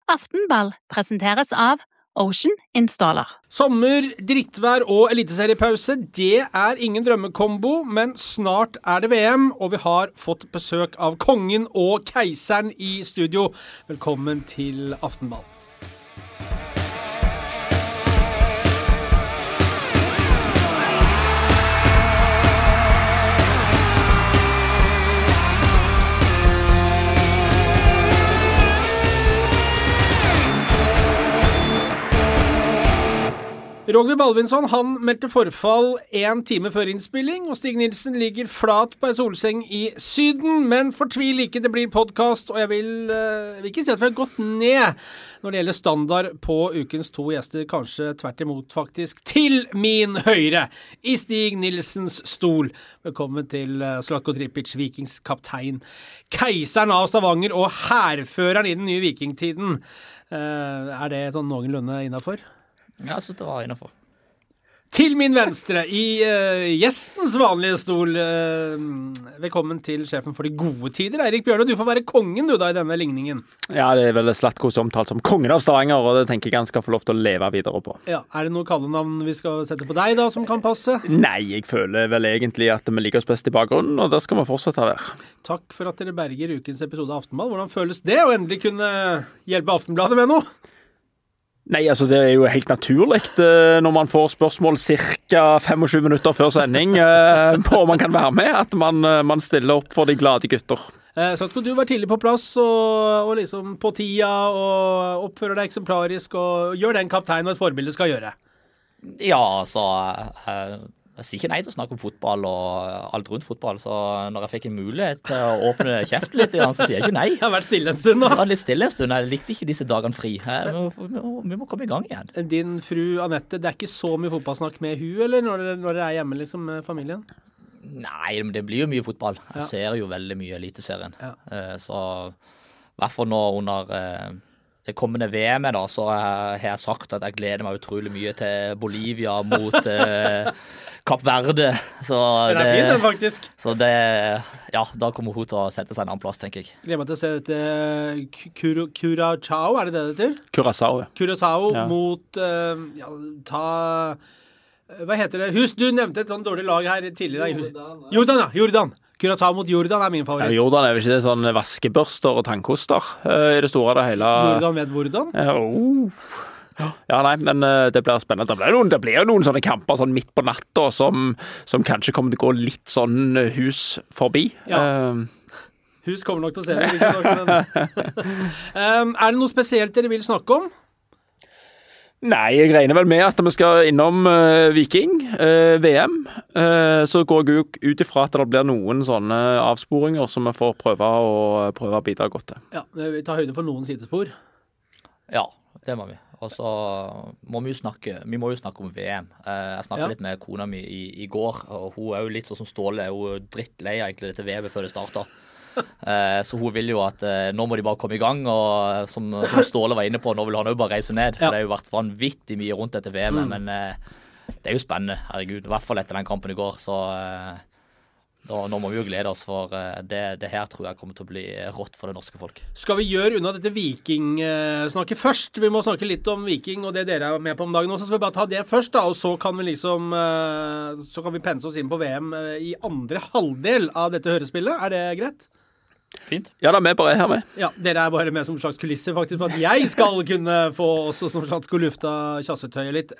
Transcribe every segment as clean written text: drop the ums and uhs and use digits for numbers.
Aftenball presenteres av Ocean Installer. Sommer, drittvær og eliteseriepause, det er ingen drømmekombo, men snart er det VM, og vi har fått besøk av kongen og keiseren i studio. Velkommen til Aftenball. Roger Baldvinsson, han meldte forfall 1 time før innspilling, og Stig Nilsen ligger flat på en solseng i Syden, men fortvil ikke, det blir podcast, og jeg vil ikke si at vi har gått ned når det gjelder standard på ukens 2 gjester, kanskje tvert imot faktisk, til min høyre, i Stig Nilsens stol. Velkommen til Zlatko Tripic, Vikings kaptein, keiseren av Stavanger og hærføreren i den nye vikingtiden. Er det sånn noenlunde innenfor? Ja, jeg synes det var innenfor. Til min venstre, i gjestens vanlige stol, velkommen til sjefen for de gode tider, Eirik Bjørne. Du får være kongen du da i denne ligningen. Ja, det er vel Zlatko som omtalt som kongen av Stavanger, og det tenker jeg han skal få lov til å leve videre på. Ja, er det noe kallenavn vi skal sette på deg da, som kan passe? Nei, jeg føler vel egentlig at vi liker oss best i bakgrunnen, og det skal vi fortsette å være. Takk for at dere berger ukens episode av Aftenball. Hvordan føles det å endelig kunne hjelpe Aftenbladet med noe? Nei, altså det er jo helt naturlig når man får spørsmål cirka 25 minutter før sending på om man kan være med, at man stiller opp for de glade gutter. Så skal du være tidlig på plass og liksom på tida og oppføre deg eksemplarisk og gjør den kaptein og et forbilde skal gjøre. Ja, så jeg sier ikke nei til å snakke om fotball og alt rundt fotball, så når jeg fikk en mulighet til å åpne kjeften litt, så sier jeg ikke nei. Jeg har vært stille en stund nå. Jeg var litt stille en stund, jeg likte ikke disse dagene fri. Vi må komme i gang igjen. Din fru Annette, det er ikke så mye fotballsnakk med hun, eller når dere er hjemme liksom med familien? Nei, men det blir jo mye fotball. Jeg ser jo veldig mye Eliteserien. Så i hvert fall nå under det kommende VM da, så har jeg sagt at jeg gleder meg utrolig mye til Bolivia mot Kapp Verde. Så den er fin, den faktisk. Så det, ja, da kommer hun til å sette seg en annen plass, tenker jeg. Gleder meg til å se dette Curaçao, er det det heter? Curaçao, ja. Curaçao mot, hva heter det? Du nevnte et sånn dårlig lag her tidligere. Jordan. Curaçao mot Jordan er min favoritt. Ja, Jordan er vel ikke det sånn vaskebørster og tannkoster i det store og det hele. Jordan vet hvordan? Ja, nei, men det blir spennende. Det blir jo noen sånne kamper sånn midt på natta som kanskje kommer til å gå litt sånn hus forbi. Ja. Hus kommer nok til å se det. Er det noe spesielt dere vil snakke om? Nei, jeg regner vel med at vi skal innom Viking, VM, så går jeg ut ifra at det blir noen sånne avsporinger som vi får prøve å bidra godt til. Ja, vi tar høyde for noen sidespor. Ja, det må vi. Og så må vi må jo snakke om VM. Jeg snakket litt med kona mi i går, og hun er jo litt sånn som Ståle, hun er jo drittlei egentlig dette VM før det starter. Så hun vil jo at nå må de bare komme i gang, og som Ståle var inne på, nå vil han jo bare reise ned, for det har jo vært vanvittig mye rundt dette VM, men det er jo spennende, herregud, i hvert fall etter den kampen i går, så nå må vi jo glede oss, for det her tror jeg kommer til å bli rått for det norske folk. Skal vi gjøre unna dette Viking-snakket først? Vi må snakke litt om Viking og det dere er med på om dagen nå, så skal vi bare ta det først da, og så kan vi liksom så kan vi pense oss inn på VM i andre halvdel av dette hørespillet. Er det greit? Fint. Ja, da er vi bare her med. Ja, dere er bare med som slags kulisser faktisk, for at jeg skal kunne få også som slags lufta kjassetøyet litt.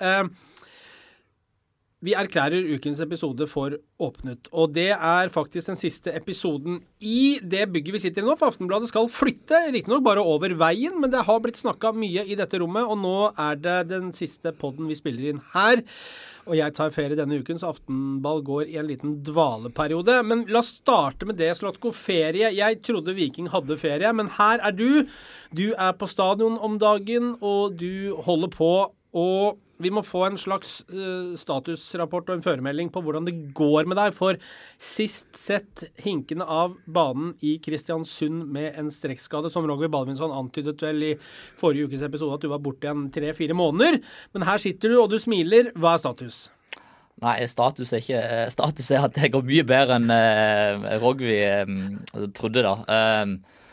Vi erklærer ukens episode for åpnet, og det er faktisk den siste episoden i det bygget vi sitter i nå, for Aftenbladet skal flytte, riktignok bare over veien, men det har blitt snakket mye i dette rommet, og nå er det den siste podden vi spiller inn her, og jeg tar ferie denne uken, så Aftenball går i en liten dvaleperiode. Men la oss starte med det, Zlatko, ferie. Jeg trodde Viking hadde ferie, men her er du. Du er på stadion om dagen, og du holder på, og vi må få en slags statusrapport og en føremelding på hvordan det går med deg, for sist sett hinkende av banen i Kristiansund med en strekkskade, som Roger Baldvinsson antydet vel i forrige ukes episode at du var borte igjen 3-4 måneder, men her sitter du og du smiler. Hva er status? Nei, status er at det går mye bedre enn Rogvi trodde da.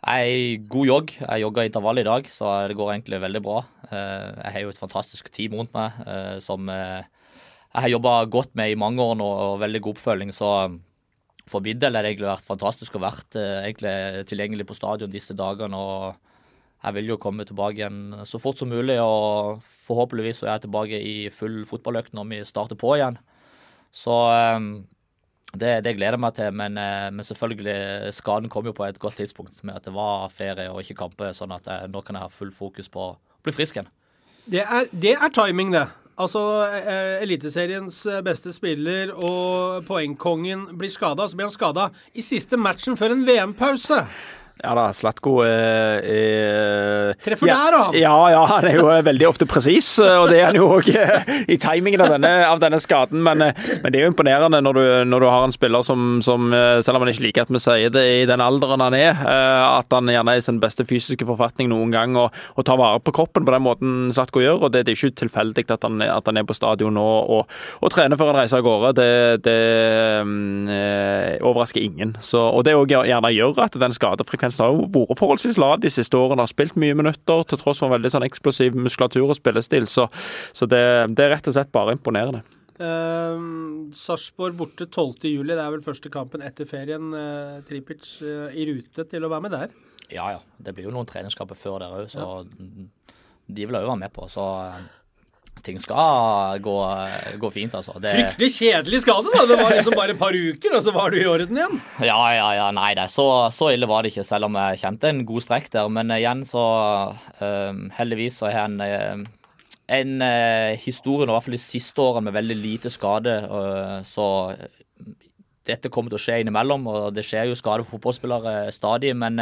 God jogg. Jeg jogget intervall i dag, så det går egentlig veldig bra. Jeg har jo et fantastisk team rundt meg, som jeg har jobbet godt med i mange år nå, og veldig god oppfølging, så for min del har det egentlig vært fantastisk å vært egentlig tilgjengelig på stadion disse dagene, og jeg vil jo komme tilbake igjen så fort som mulig, og forhåpentligvis så er jeg tilbake i full fotballøkt når vi starter på igjen. Så det gleder jeg meg til, men selvfølgelig skaden kom jo på et godt tidspunkt med at det var ferie og ikke kamper, sånn at nå kan jeg ha full fokus på å bli frisk igjen. Det er timing, det. Altså, Eliteseriens beste spiller og poengkongen blir skadet, så blir han skadet i siste matchen før en VM-pause. Ja da, Zlatko Treffer der, da. Ja, han er jo veldig ofte presis, og det er han jo også i timingen av denne skaden, men det er jo imponerende når du har en spiller som selv om han ikke liker at vi sier det i den alderen han er, at han gjerne er i sin beste fysiske forfatning noen gang, og tar vare på kroppen på den måten Zlatko gjør, og det er ikke tilfeldig at han er på stadion nå og trener før han reiser av gårde. Det overrasker ingen, og det også gjerne gjør at den skadefrekvensen har jo vært forholdsvis lav de siste årene, har spilt mye minutter til tross for en veldig sånn eksplosiv muskulatur og spillestil, så det er rett og slett bare imponerende. Sarpsborg borte 12. juli, det er vel første kampen etter ferien. Tripic i rute til å være med der? Ja, det blir jo noen treningskamper før der også, så de vil jo være med på, så ting skal gå fint, altså. Fryktelig kjedelig skade, da. Det var liksom bare et par uker, og så var du i orden igjen. Ja, nei, så ille var det ikke, selv om jeg kjente en god strekk der. Men igjen så, heldigvis så har jeg en historie, i hvert fall de siste årene, med veldig lite skade. Så dette kommer til å skje innimellom, og det skjer jo skade for fotballspillere stadig, men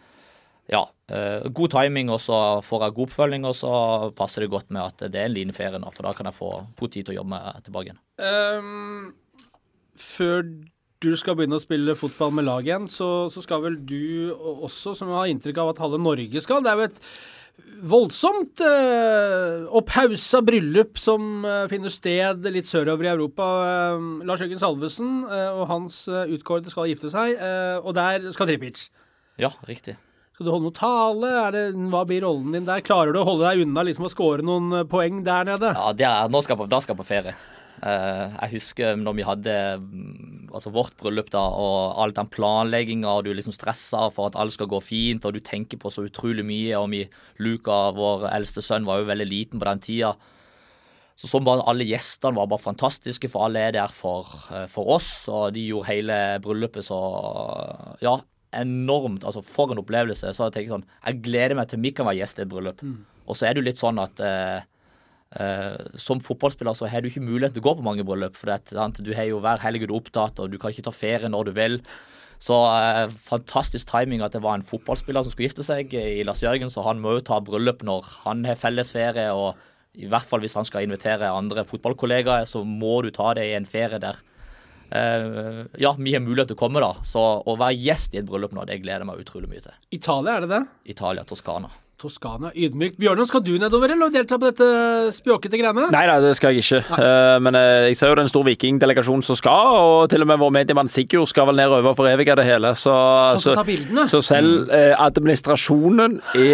god timing, og så får jeg god oppfølging, og så passer det godt med at det er en lineferie nå, for da kan jeg få god tid til å jobbe med tilbake igjen. Før du skal begynne å spille fotball med lag igjen, så skal vel du også, som jeg har inntrykk av at halve Norge skal, det er jo et voldsomt opphausa bryllup som finner sted litt sørover i Europa. Lars Jørgen Salvesen og hans utkårede skal gifte seg, og der skal Tripic. Ja, riktig. Skal du holde noe tale? Hva blir rollen din der? Klarer du å holde deg unna liksom å score noen poeng der nede? Ja, da skal jeg på ferie. Jeg husker når vi hadde vårt bryllup da, og all den planleggingen, og du liksom stresser for at alt skal gå fint, og du tenker på så utrolig mye, og Luka, vår eldste sønn, var jo veldig liten på den tida. Så bare alle gjestene var bare fantastiske, for alle er der for oss, og de gjorde hele bryllupet så, enormt, for en opplevelse. Så jeg tenker sånn, jeg gleder meg til vi kan være gjest i et bryllup. Og så er det jo litt sånn at som fotballspiller så har du ikke mulighet til å gå på mange bryllup, for du har jo hver helg opptatt, og du kan ikke ta ferie når du vil. Så fantastisk timing at det var en fotballspiller som skulle gifte seg i Lars Jørgen, så han må jo ta bryllup når han har felles ferie, og i hvert fall hvis han skal invitere andre fotballkollegaer, så må du ta det i en ferie der. Vi har mulighet til å komme da, så å være gjest i et bryllup nå, det gleder meg utrolig mye til. Italia, er det det? Italia, Toskana. Toskana, ydmykt. Bjørnar, skal du nedover eller delta på dette spjåkete greiene? Nei, det skal jeg ikke. Men jeg ser jo det er en stor vikingdelegasjon som skal, og til og med vår mediemann Sigurd skal vel nedover for evig av det hele. Så selv administrasjonen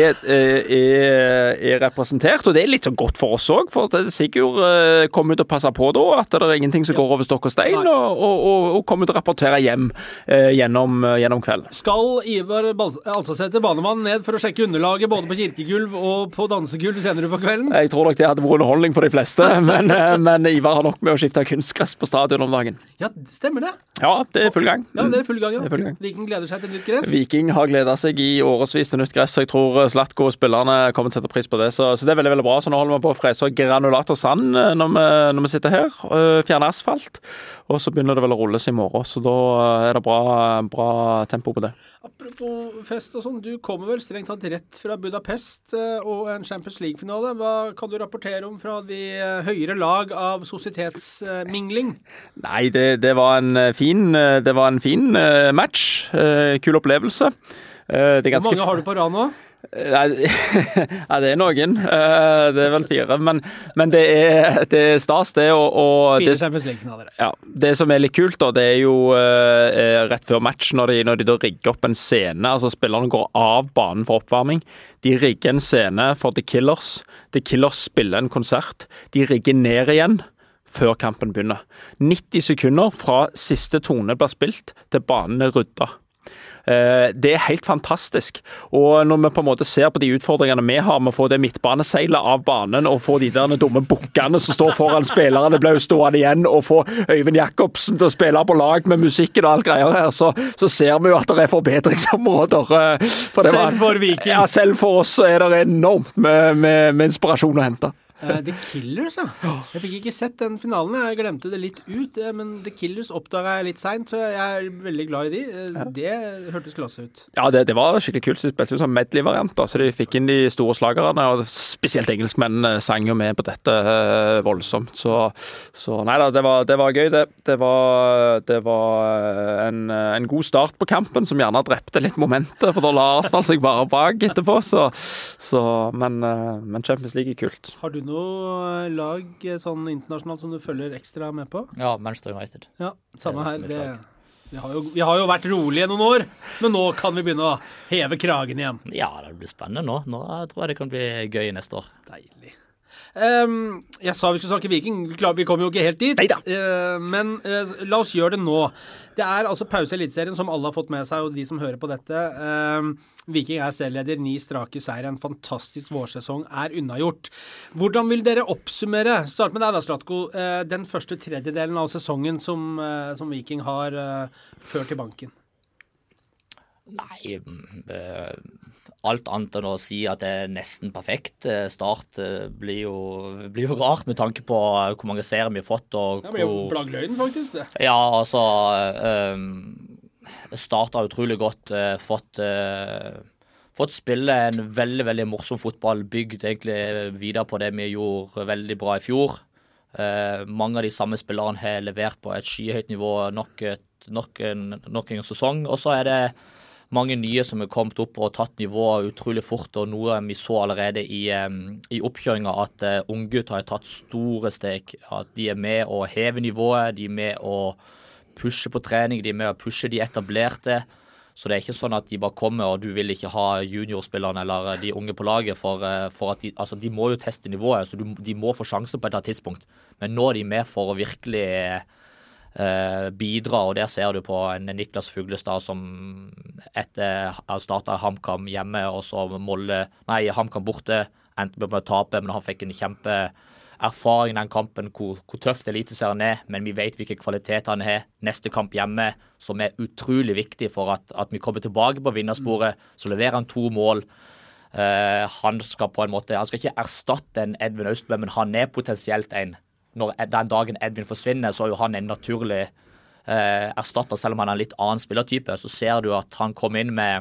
er representert, og det er litt så godt for oss også, for at Sigurd kommer ut og passer på da, at det er ingenting som går over stokk og stein, og kommer ut og rapporterer hjem gjennom kvelden. Skal Ivar Alsasæter, banemann, ned for å sjekke underlaget både på kirkegulv og på dansegulv senere på kvelden? Jeg tror nok det hadde vært underholdning for de fleste, men Ivar har nok med å skifte kunstgress på stadion om dagen. Ja, stemmer det? Ja, det er full gang. Ja, det er full gang, ja. Viking gleder seg til nytt gress? Viking har gledet seg i årevis til nytt gress, så jeg tror Zlatko og spillerne kommer til å sette pris på det, så det er veldig, veldig bra. Så nå holder vi på å frese granulater sand når vi sitter her, fjerne asfalt, og så begynner det vel å rulles i morgen, så da er det bra tempo på det. Apropos fest og sånn, du kommer vel strengt tatt rett fra Budapest og en Champions League-finale. Hva kan du rapportere om fra de høyere lag av sosietetsmingling? Nei, det var en fin match. Kul opplevelse. Hvor mange har du på rad nå? Nei, ja, det noen. Det vel 4. Men det er stas, det. Og 4 Champions League-finaler. Ja, det som litt kult, da, det jo rett før match, når de da rigger opp en scene. Altså, spillerne går av banen for oppvarming. De rigger en scene for The Killers. The Killers spiller en konsert. De rigger ned igjen før kampen begynner. 90 sekunder fra siste tone blir spilt, til banen rydda. Det helt fantastisk, og når vi på en måte ser på de utfordringene vi har med å få det midtbaneseilet av banen og få de der dumme bukkene som står foran spillerne ble jo stående igjen, og få Øyvind Jakobsen til å spille på lag med musikken og alt greier her, så ser vi jo at det forbedringsområder selv for Viking. Ja, selv for oss så det enormt med inspirasjon å hente. The Killers, ja. Jeg fikk ikke sett den finalen, jeg glemte det litt ut, men The Killers oppdaget jeg litt sent, så jeg veldig glad i de. Det hørtes klasse ut. Ja, det var skikkelig kult. De spilte jo som medley-variant, så de fikk inn de store slagerne, og spesielt engelskmennene sang jo med på dette voldsomt. Så nei da, det var gøy, det. Det var en god start på kampen, som gjerne drepte litt momentet, for da la Arsenal seg bare bak etterpå, men Champions League kult. Har du noe lag sånn internasjonalt som du følger ekstra med på? Ja, Manchester United. Ja, samme her. Vi har jo vært rolige noen år, men nå kan vi begynne å heve kragen igjen. Ja, det blir spennende nå. Nå tror jeg det kan bli gøy neste år. Deilig. Jeg sa vi skulle snakke Viking. Vi kommer jo ikke helt dit. Men la oss gjøre det nå. Det altså pause i Eliteserien, som alle har fått med seg, og de som hører på dette. Viking serieleder, 9 strake seier, en fantastisk vårsesong unnagjort. Hvordan vil dere oppsummere, start med deg da, Slatko, den første tredjedelen av sesongen som Viking har ført i banken? Nei, alt annet enn å si at det nesten perfekt. Start blir jo rart med tanke på hvor mange serier vi har fått. Og det blir jo blaggløgn faktisk, det. Ja, altså startet utrolig godt, fått spille en veldig, veldig morsom fotball, bygd egentlig videre på det vi gjorde veldig bra i fjor. Mange av de samme spillerne har levert på et skyhøyt nivå nok en sesong, og så det mange nye som har kommet opp og tatt nivået utrolig fort, og noe vi så allerede i oppkjøringen at unggutter har tatt store steg, at de med å heve nivået, de med å pushe på trening, de med å pushe de etablerte, så det ikke sånn at de bare kommer og du vil ikke ha juniorspillerne eller de unge på laget for at de må jo teste nivået, så de må få sjanse på et tidspunkt, men nå de med for å virkelig bidra, og der ser du på en Niklas Fuglestad som etter å starte HamKam hjemme og så HamKam borte, endte med å tape, men han fikk en kjempeerfaring i den kampen, hvor tøft eliteserien men vi vet hvilke kvaliteter han har. Neste kamp hjemme, som utrolig viktig for at vi kommer tilbake på vinnersporet, så leverer han 2 mål. Han skal på en måte, han skal ikke erstatte en Edvin Austbø, men han potensielt en. Når den dagen Edvin forsvinner, så jo han en naturlig erstatter, selv om han en litt annen spillertype, så ser du at han kom inn med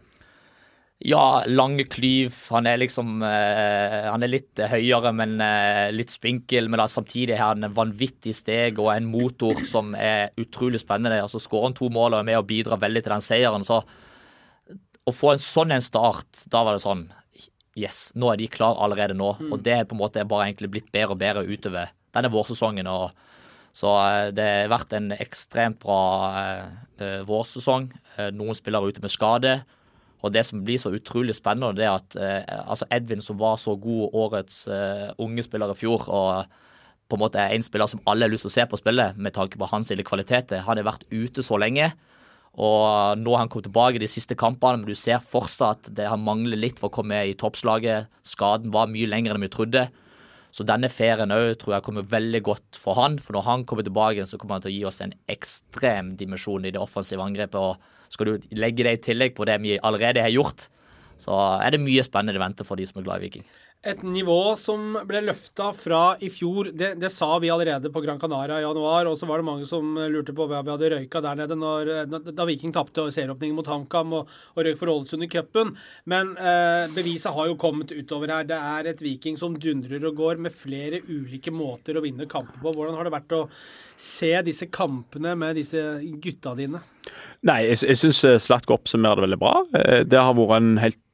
lange klyv, han liksom han litt høyere, men litt spinkel, men samtidig har han en vanvittig steg og en motor som utrolig spennende, og så skårer han 2 mål og med å bidra veldig til den seieren, så å få en start, da var det sånn, yes, nå de klar allerede nå, og det på en måte bare egentlig blitt bedre og bedre utover denne vårsesongen, og så det har vært en ekstremt bra vårsesong. Noen spiller ute med skade, og det som blir så utrolig spennende, det at Edvin, som var så god årets unge spiller i fjor, og på en måte en spiller som alle har lyst til å se på spillet, med tanke på hans kvaliteter, han har vært ute så lenge, og nå har han kommet tilbake i de siste kampene, men du ser fortsatt at han mangler litt for å komme i toppslaget. Skaden var mye lenger enn vi trodde. Så denne ferien også, tror jeg kommer veldig godt for han, for når han kommer tilbake, så kommer han til å gi oss en ekstrem dimensjon i det offensive angrepet, og skal du legge det i tillegg på det vi allerede har gjort, så det mye spennende venter for de som glad i Viking. Et nivå som ble løftet fra i fjor, det sa vi allerede på Gran Canaria i januar, og så var det mange som lurte på hva vi hadde røyka der nede da Viking tappte serieåpningen mot HamKam og røyk for Ålesund i cupen. Men beviset har jo kommet utover her. Det et Viking som dundrer og går med flere ulike måter å vinne kamper på. Hvordan har det vært å se disse kampene med disse gutta dine? Nei, jeg synes Slatko oppsummerer det veldig bra. Det har vært en helt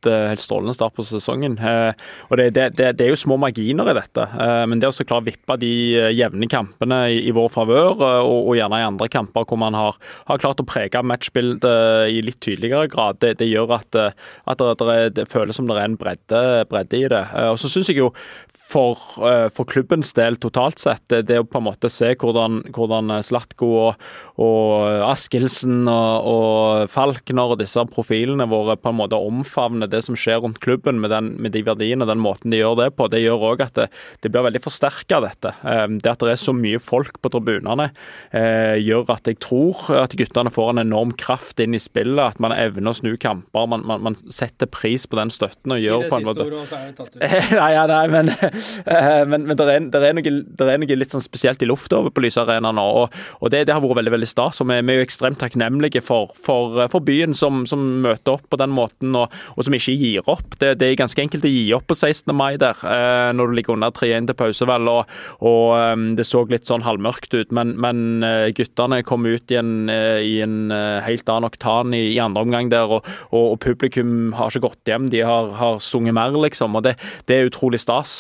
helt strålende start på sesongen. Og det er jo små marginer i dette, men det å så klare å vippe de jevne kampene i vår favør, og gjerne i andre kamper hvor man har klart å prege matchbildet i litt tydeligere grad, det gjør at det føles som det er en bredde i det. Og så synes jeg jo for klubbens del totalt sett, det å på en måte se hvordan Zlatko og Askildsen og Falkner og disse profilene våre på en måte omfavner det som skjer rundt klubben med de verdiene, den måten de gjør det på, det gjør også at det blir veldig forsterket av dette. Det at det er så mye folk på tribunene gjør at jeg tror at guttene får en enorm kraft inn i spillet, at man evner å snu kamper, man setter pris på den støtten og gjør på en måte. Si det siste ordet, og så er det tatt ut. Men det er noe litt sånn spesielt i lufta over på Lyse Arena nå, og det har vært veldig, veldig stas, og vi er jo ekstremt takknemlige for byen som møter opp på den måten, og som ikke gir opp. Det er ganske enkelt å gi opp på 16. mai der, når du ligger under 3-1 til pause vel, og det så litt sånn halvmørkt ut, men guttene kom ut i en helt annen oktan i andre omgang der, og publikum har ikke gått hjem, de har sunget mer liksom, og det er utrolig stas,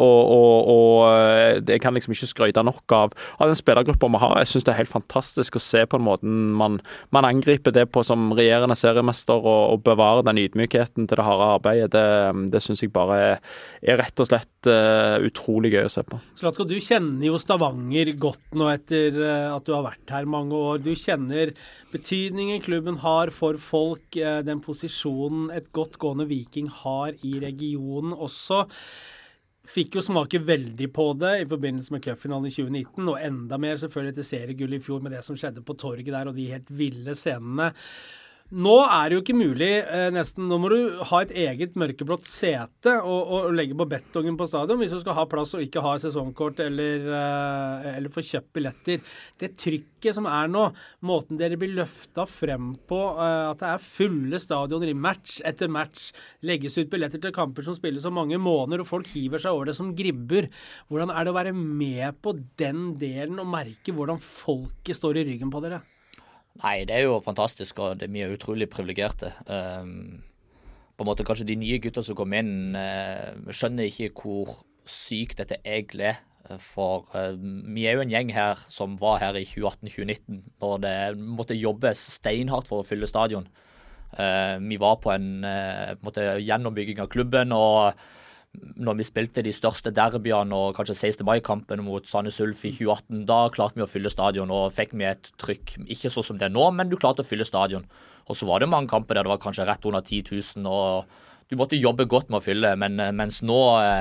og det kan liksom ikke skryte nok av den spillergruppa vi har. Jeg synes det er helt fantastisk å se på en måte man angriper det på som regjerende seriemester, og bevarer den ydmykheten til det harde arbeidet. Det synes jeg bare er rett og slett utrolig gøy å se på. Zlatko, du kjenner jo Stavanger godt nå etter at du har vært her mange år. Du kjenner betydningen klubben har for folk, den posisjonen et godt gående Viking har i regionen også. Fikk jo smake veldig på det i forbindelse med cupfinalen i 2019, og enda mer selvfølgelig etter seriegull i fjor med det som skjedde på torget der, og de helt ville scenene. Nå er det jo ikke mulig, nesten, nå må du ha et eget mørkeblått sete og legge på betongen på stadion hvis du skal ha plass og ikke ha sesongkort eller få kjøpt billetter. Det trykket som er nå, måten dere blir løftet frem på, at det er fulle stadioner i match etter match, legges ut billetter til kamper som spilles om mange måneder, og folk hiver seg over det som gribber. Hvordan er det å være med på den delen og merke hvordan folket står i ryggen på dere? Nei, det er jo fantastisk, og vi er utrolig privilegerte. På en måte kanskje de nye gutter som kom inn skjønner ikke hvor sykt dette egentlig er. For vi er jo en gjeng her som var her i 2018-2019, når det måtte jobbes steinhardt for å fylle stadion. Vi var på en måte gjennombygging av klubben, og når vi spilte de største derbyene og kanskje 16. mai-kampen mot Sandnes Ulf i 2018, da klarte vi å fylle stadion og fikk vi et trykk. Ikke så som det er nå, men du klarte å fylle stadion. Og så var det mange kamper der det var kanskje rett under 10 000, og du måtte jobbe godt med å fylle, mens nå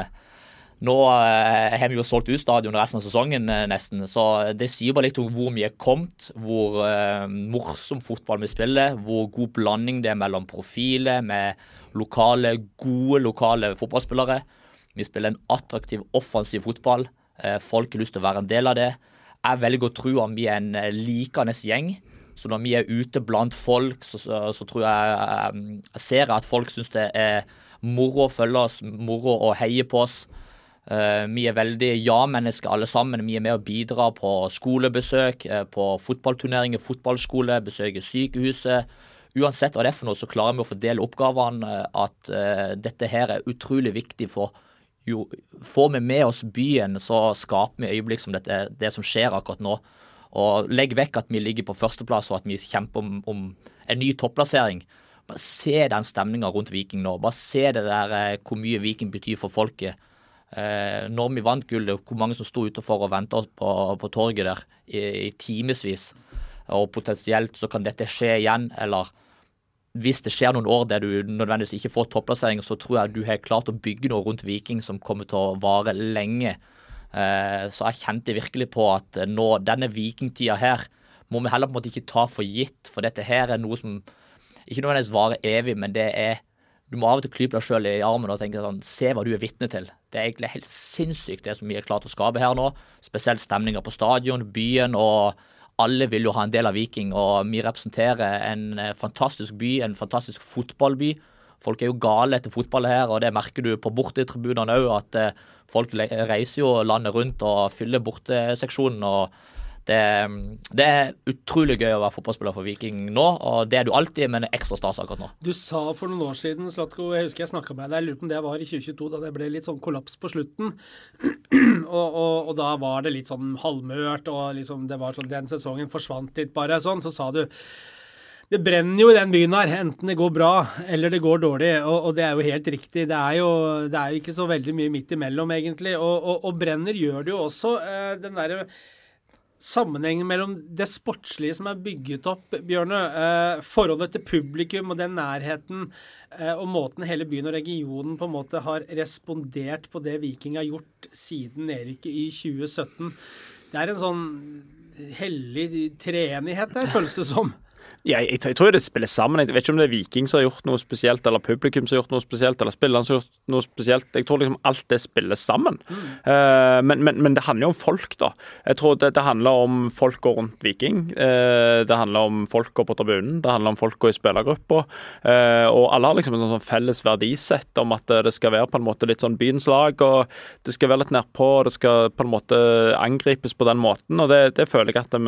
har vi jo solgt ut stadion resten av sesongen nesten, så det sier bare litt om hvor vi er kommet, hvor morsom fotball vi spiller, hvor god blanding det er mellom profiler, med gode lokale fotballspillere. Vi spiller en attraktiv, offensiv fotball. Folk har lyst til å være en del av det. Jeg velger å tro at vi er en likende gjeng, så når vi er ute blant folk, så tror jeg ser at folk synes det er moro å følge oss, moro å heie på oss. Vi er veldig ja-mennesker alle sammen. Vi er med å bidra på skolebesøk, på fotballturneringer, fotballskole, besøke sykehuset. Uansett hva det er for noe, så klarer vi å fordele oppgavene, at dette her er utrolig viktig, for jo får vi med oss byen, så skaper vi øyeblikk som det som skjer akkurat nå. Og legg vekk at vi ligger på førsteplass, og at vi kjemper om en ny topplassering. Bare se den stemningen rundt Viking nå. Bare se det der, hvor mye Viking betyr for folket. Når vi vant gullet, hvor mange som stod utenfor og ventet på torget der i timesvis, og potensielt så kan dette skje igjen, eller hvis det skjer noen år der du nødvendigvis ikke får topplassering, så tror jeg du har klart å bygge noe rundt Viking som kommer til å vare lenge. Så jeg kjente virkelig på at nå, denne Viking-tida her, må vi heller på en måte ikke ta for gitt, for dette her er noe som ikke nødvendigvis varer evig, men det er, du må av og til klype deg selv i armen og tenke sånn, se hva du er vitne til. Det er egentlig helt sinnssykt det som vi har klart å skape her nå, spesielt stemninger på stadion, byen, og alle vil jo ha en del av Viking, og vi representerer en fantastisk by, en fantastisk fotballby. Folk er jo gale etter fotball her, og det merker du på bortetribunene også, at folk reiser jo landet rundt og fyller borteseksjonen, og Det utrolig gøy å være fotballspiller for Viking nå, og det du alltid, men ekstra stas akkurat nå. Du sa for noen år siden, Zlatko, jeg husker jeg snakket med deg, jeg lurer på om det var i 2022, da det ble litt sånn kollaps på slutten, og da var det litt sånn halvmørt, og liksom det var sånn, den sesongen forsvant litt bare sånn, så sa du, det brenner jo i den byen her, enten det går bra eller det går dårlig, og det er jo helt riktig. Det er jo ikke så veldig mye midt imellom egentlig, og brenner gjør det jo også. Den der sammenhengen mellom det sportslige som er bygget opp, Bjørne, forholdet til publikum og den nærheten, og måten hele byen og regionen på en måte har respondert på det Viking har gjort siden nedrykket i 2017. Det er en sånn hellig treenighet der, føles det som. Ja, jeg tror det spiller sammen. Jeg vet ikke om det er Viking som har gjort noe spesielt, eller publikum som har gjort noe spesielt, eller spillerne som har gjort noe spesielt. Jeg tror liksom alt det spiller sammen. Men det handler jo om folk, da. Jeg tror det handler om folk går rundt Viking. Det handler om folk går på tribunen. Det handler om folk går i spillergruppa. Og alle har liksom en sånn felles verdisett om at det skal være på en måte litt sånn byens lag, og det skal være litt nærpå, og det skal på en måte angripes på den måten. Og det føler jeg at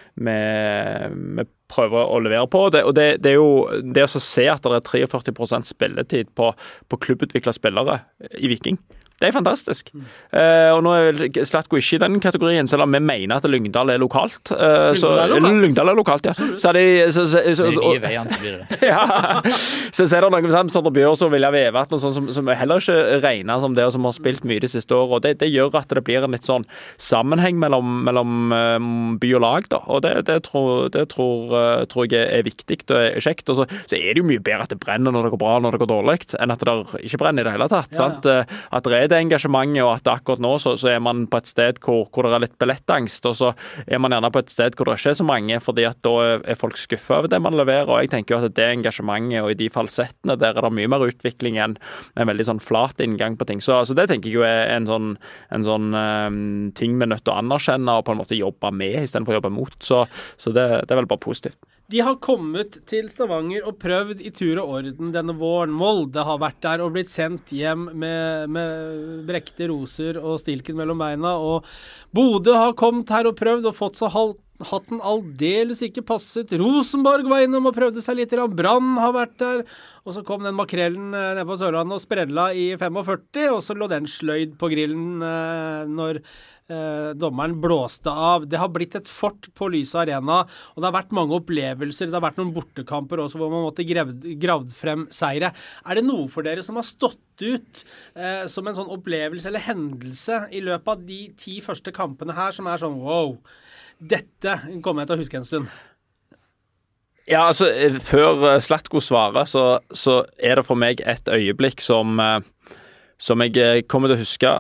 vi prøver å levere på. Og det er jo det å se at det er 43% spilletid på klubbutviklede spillere i Viking. Det er fantastisk. Og nå er Zlatko ikke i den kategorien, selv om vi mener at Lyngdal er lokalt. Lyngdal er lokalt, ja. Så det er nye veiene som blir det. Ja. Så er det noen som Bjørs og Vilja Vevatn og sånn som heller ikke regner som det, og som har spilt mye de siste årene. Og det gjør at det blir en litt sånn sammenheng mellom by og lag, da. Og det tror jeg er viktig og er kjekt. Og så er det jo mye bedre at det brenner når det går bra, når det går dårlig, enn at det ikke brenner i det hele tatt. Ja. Sant? At det er det engasjementet, og at akkurat nå så er man på et sted hvor det er litt billettangst, og så er man gjerne på et sted hvor det ikke er så mange, fordi at da er folk skuffet over det man leverer. Og jeg tenker jo at det engasjementet, og i de falsettene der er det mye mer utvikling enn en veldig sånn flat inngang på ting. Så det tenker jeg jo er en sånn ting vi er nødt til å anerkjenne og på en måte jobbe med i stedet for å jobbe mot. Så det er vel bare positivt. De har kommet til Stavanger og prøvd i tur og orden denne våren. Molde har vært der og blitt sendt hjem med brekte roser og stilken mellom beina. Og Bodø har kommet her og prøvd og fått seg hatten aldeles ikke passet. Rosenborg var innom og prøvde seg litt. Brann har vært der. Og så kom den makrellen ned på Sørlandet og sprella i 45, og så lå den sløyd på grillen når dommeren blåste av. Det har blitt et fort på Lyse Arena, og det har vært mange opplevelser. Det har vært noen bortekamper også hvor man måtte gravd frem seire. Er det noe for dere som har stått ut som en sånn opplevelse eller hendelse i løpet av de 10 første kampene her, som er sånn wow, dette kommer jeg til å huske en stund? Ja, altså, før Zlatko svarer, så er det for meg et øyeblikk som jeg kommer til å huske.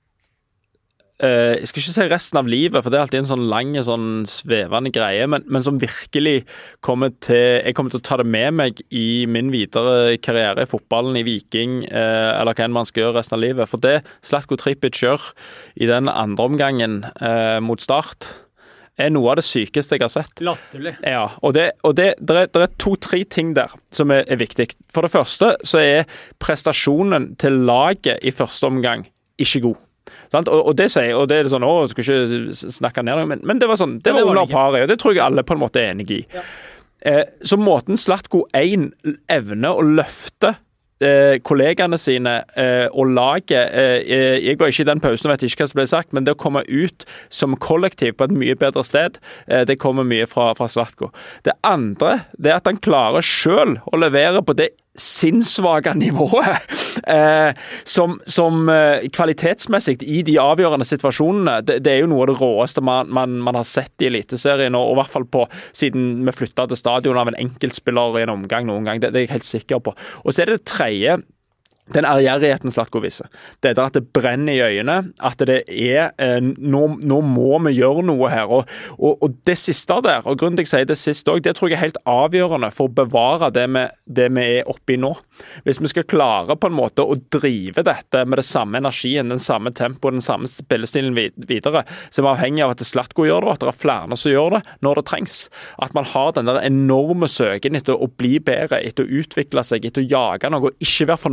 Jeg skal ikke si resten av livet, for det er alltid en sånn lang, sånn svevende greie, men som virkelig jeg kommer til å ta det med meg i min videre karriere i fotballen, i Viking, eller hva enn man skal gjøre resten av livet. For det Zlatko Tripic gjør i den andre omgangen mot Start, er noe av det sykeste jeg har sett. Latterlig. Ja, og det er 2-3 ting der som er viktig. For det første så er prestasjonen til laget i første omgang ikke god. Sant? Og det er sånn, jeg skal ikke snakke ned, men det var sånn, det var under paret, og det tror jeg alle på en måte er enige i. Ja. Så måten Zlatko evner å løfte kollegene sine og laget, jeg var ikke i den pausen og vet ikke hva som ble sagt, men det å komme ut som kollektiv på et mye bedre sted, det kommer mye fra Zlatko. Det andre, det er at han klarer selv å levere på det sinnssvake nivået som kvalitetsmessig i de avgjørende situasjonene. Det er jo noe av det råeste man har sett i Eliteserien, og i hvert fall på siden vi flyttet til stadion av en enkeltspiller i en omgang noen gang. Det er jeg helt sikker på. Og så er det tredje, den ærgjerrigheten Zlatko viser. Det er at det brenner i øynene, at det er nå må vi gjøre noe her. Og det siste der, og grunnen til jeg sier det siste også, det tror jeg er helt avgjørende for å bevare det vi er oppe i nå. Hvis vi skal klare på en måte å drive dette med det samme energien, den samme tempoet, den samme spillestilen videre, som er avhengig av at Zlatko gjør det, og at det er flere som gjør det når det trengs. At man har den der enorme søken etter å bli bedre, etter å utvikle seg, etter å jage noe, og ikke være fornøyd med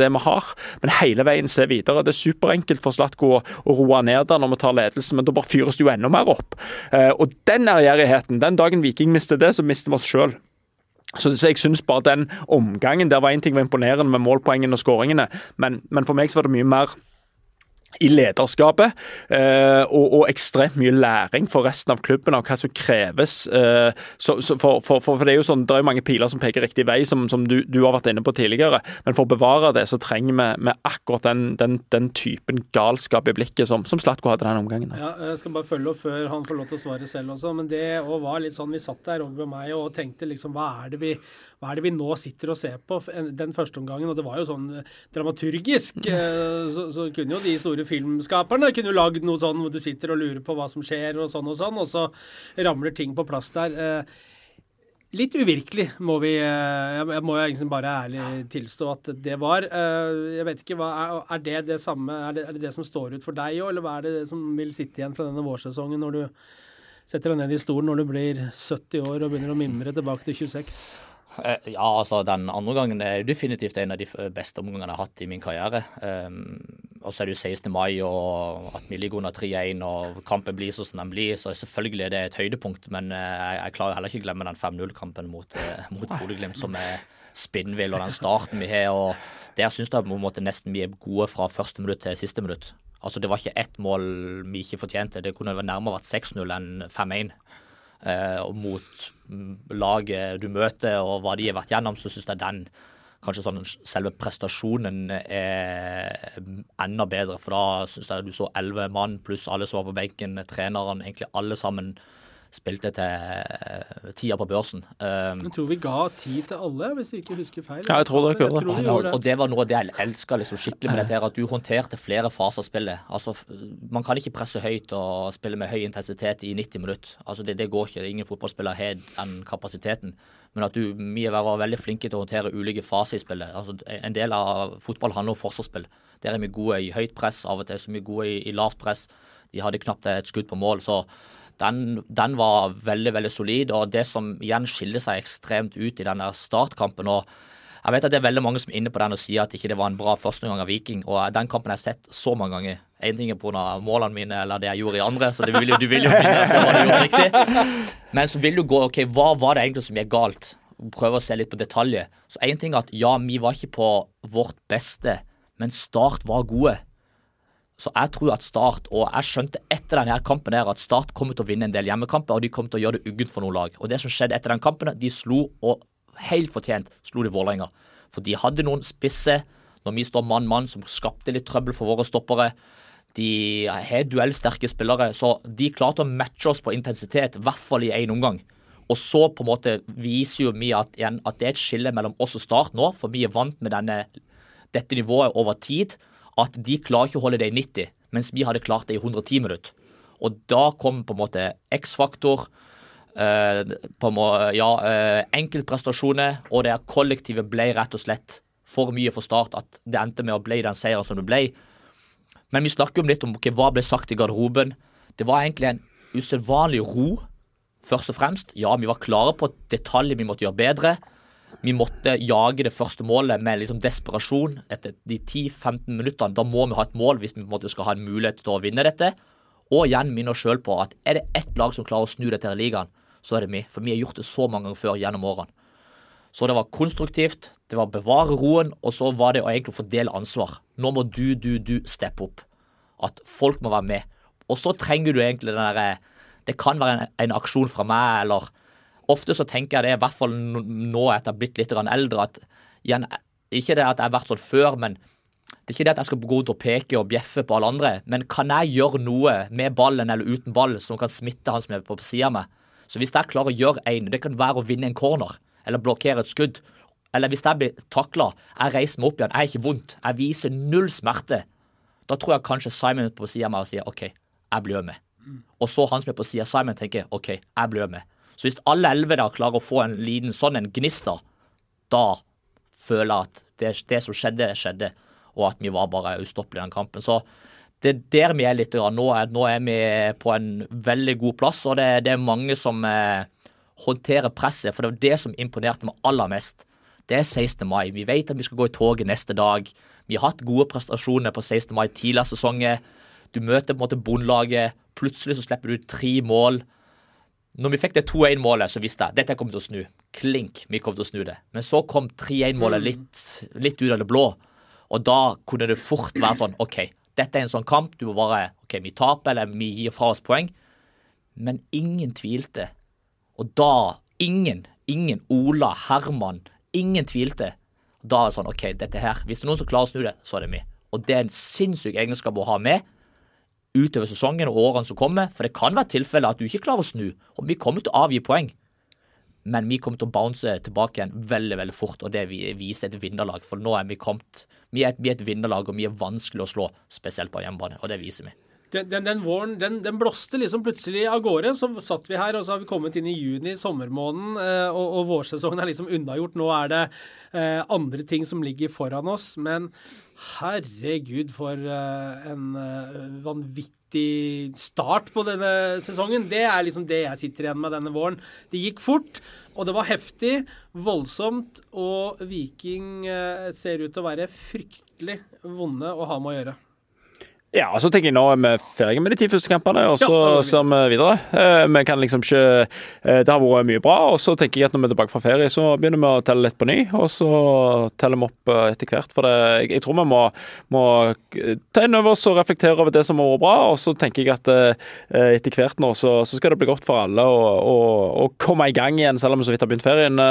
det vi har, men hele veien se videre. Det superenkelt for Zlatko å roe ned der når vi tar ledelse, men da bare fyres det jo enda mer opp. Og den ærgjerrigheten, den dagen Viking mister det, så mister vi oss selv. Så jeg synes bare den omgangen, der var en ting var imponerende med målpoengene og skåringene, men for meg så var det mye mer i lederskapet og ekstremt mye læring for resten av klubben av hva som kreves. For det er jo sånn, det er jo mange piler som peker riktig vei, som du har vært inne på tidligere, men for å bevare det så trenger vi akkurat den typen galskap i blikket som Zlatko hadde den omgangen. Ja, jeg skal bare følge opp før han får lov til å svare selv også, men det var litt sånn, vi satt der over meg og tenkte liksom, hva er det vi nå sitter og ser på den første omgangen, og det var jo sånn dramaturgisk, så kunne jo de store filmskaperne kunne jo lagd noe sånn hvor du sitter og lurer på hva som skjer og så ramler ting på plass der. Litt uvirkelig må jeg må egentlig bare ærlig tilstå at det var. Jeg vet ikke, er det det samme, er det som står ut for deg også, eller hva er det som vil sitte igjen fra denne vårsesongen når du setter deg ned i stolen når du blir 70 år og begynner å mimre tilbake til 26? Ja, altså den andre gangen er definitivt en av de beste omgangene jeg har hatt i min karriere. Og så er det jo 16. mai, og at vi ligger under 3-1, og kampen blir sånn som den blir, så selvfølgelig er det et høydepunkt, men jeg klarer heller ikke å glemme den 5-0-kampen mot Bodø-Glimt, som er spinnvill, og den starten vi har, og der synes jeg på en måte nesten vi er gode fra første minutt til siste minutt. Altså det var ikke ett mål vi ikke fortjente, det kunne nærmere vært 6-0 enn 5-1. Og mot laget du møter og hva de har vært gjennom, så synes jeg den kanskje sånn selve prestasjonen er enda bedre, for da synes jeg du så 11 mann pluss alle som var på benken, treneren, egentlig alle sammen spilte til 10 på børsen. Jeg tror vi ga 10 til alle, hvis jeg ikke husker feil. Ja, jeg tror det gjorde det. Og det var noe det jeg elsket liksom, skikkelig med dette her, at du håndterte flere faser av spillet. Altså, man kan ikke presse høyt og spille med høy intensitet i 90 minutter. Altså, det går ikke. Ingen fotballspiller har den kapasiteten. Men at vi var veldig flinke til å håndtere ulike faser i spillet. Altså, en del av fotball handler om forsvarsspill. Der er vi gode i høyt press, av og til så vi gode i lavt press. De hadde knapt et skudd på mål, så den var veldig, veldig solid, og det som igjen skiller seg ekstremt ut i denne startkampen, og jeg vet at det er veldig mange som er inne på den og sier at ikke det var en bra første gang av Viking, og den kampen har jeg sett så mange ganger. En ting er på grunn av målene mine, eller det jeg gjorde i andre, så du vil jo finne for hva du gjorde riktig. Men så vil du gå, ok, hva var det egentlig som er galt? Prøve å se litt på detaljer. Så en ting er at, ja, vi var ikke på vårt beste, men Start var gode. Så jeg tror at Start, og jeg skjønte etter denne kampen der, at Start kommer til å vinne en del hjemmekamper, og de kommer til å gjøre det uggent for noen lag. Og det som skjedde etter den kampen, de slo, og helt fortjent slo de Vålerenga. For de hadde noen spisse, når vi står mann-mann, som skapte litt trøbbel for våre stoppere. De har duellsterke spillere, så de klarte å matche oss på intensitet, i hvert fall i en omgang. Og så på en måte viser jo vi at det er et skille mellom oss og Start nå, for vi er vant med dette nivået over tid, at de klarer ikke å holde det i 90, mens vi hadde klart det i 110 minutter. Og da kom på en måte X-faktor, enkeltprestasjoner, og det kollektivet ble rett og slett for mye for Start, at det endte med å bli den seieren som det ble. Men vi snakker jo litt om hva ble sagt i garderoben. Det var egentlig en usedvanlig ro, først og fremst. Ja, vi var klare på detaljer vi måtte gjøre bedre. Vi måtte jage det første målet med liksom desperasjon etter de 10-15 minuttene. Da må vi ha et mål hvis vi på en måte skal ha en mulighet til å vinne dette. Og igjen minne oss selv på at er det ett lag som klarer å snu dette i ligaen, så er det vi. For vi har gjort det så mange ganger før gjennom årene. Så det var konstruktivt, det var bevare roen, og så var det å egentlig fordele ansvar. Nå må du steppe opp. At folk må være med. Og så trenger du egentlig den der, det kan være en aksjon fra meg, eller ofte så tenker jeg det, i hvert fall nå etter jeg har blitt litt eldre, at igjen, ikke det at jeg har vært sånn før, men det er ikke det at jeg skal gå ut og peke og bjeffe på alle andre, men kan jeg gjøre noe med ballen eller uten ball som kan smitte han som er på siden av meg? Så hvis jeg klarer å gjøre det kan være å vinne en corner, eller blokkere et skudd, eller hvis jeg blir taklet, jeg reiser meg opp igjen, jeg er ikke vondt, jeg viser null smerte, da tror jeg kanskje Simon er på siden av meg og sier, ok, jeg blir med. Og så han som er på siden av Simon tenker, ok, jeg blir med. Så hvis alle 11 da klarer å få en liten sånn en gnist da føler jeg at det som skjedde, og at vi var bare ustoppelige i den kampen. Så det er der vi er litt. Nå er vi på en veldig god plass, og det er mange som håndterer presset, for det var det som imponerte meg aller mest. Det 16. mai. Vi vet at vi skal gå i toget neste dag. Vi har hatt gode prestasjoner på 16. mai tidligere sesonger. Du møter på en måte bondlaget. Plutselig så slipper du 3 mål. Når vi fikk det 2-1-målet, så visste jeg dette kommer til å snu. Klink, vi kommer til å snu det. Men så kom 3-1-målet litt ut av det blå. Og da kunne det fort være sånn, ok, dette en sånn kamp, du må bare, ok, vi taper, eller vi gir fra oss poeng. Men ingen tvilte. Og da, ingen, Ola, Herman, ingen tvilte. Da det sånn, ok, dette her, hvis det er noen som klarer å snu det, så det vi. Og det en sinnssyk egenskap å ha med utover sesongen og årene som kommer, for det kan være tilfelle at du ikke klarer å snu, og vi kommer til å avgi poeng. Men vi kommer til å bounce tilbake igjen veldig, veldig fort, og det viser et vinnerlag. For nå vi kommet, vi er et vinnerlag, og vi vanskelig å slå, spesielt på hjemmebane, og det viser vi. Den våren, den blåste liksom plutselig av gårde, så satt vi her, og så har vi kommet inn i juni, sommermåneden, og vårsesongen liksom unnagjort. Nå det andre ting som ligger foran oss, men herregud for en vanvittig start på denne sesongen. Det liksom det jeg sitter igjen med denne våren. Det gikk fort, og det var heftig, voldsomt, og Viking ser ut til å være fryktelig vonde å ha med å gjøre. Ja, så tenker jeg nå vi ferdig med de 10 første kampene, og så ser vi videre. Vi kan liksom ikke det har vært mye bra, og så tenker jeg at når vi tilbake fra ferie, så begynner vi å telle litt på ny, og så teller vi opp etter hvert. For jeg tror vi må ta inn over oss og reflektere over det som har vært bra, og så tenker jeg at etter hvert nå så skal det bli godt for alle å komme i gang igjen, selv om vi så vidt har begynt ferien,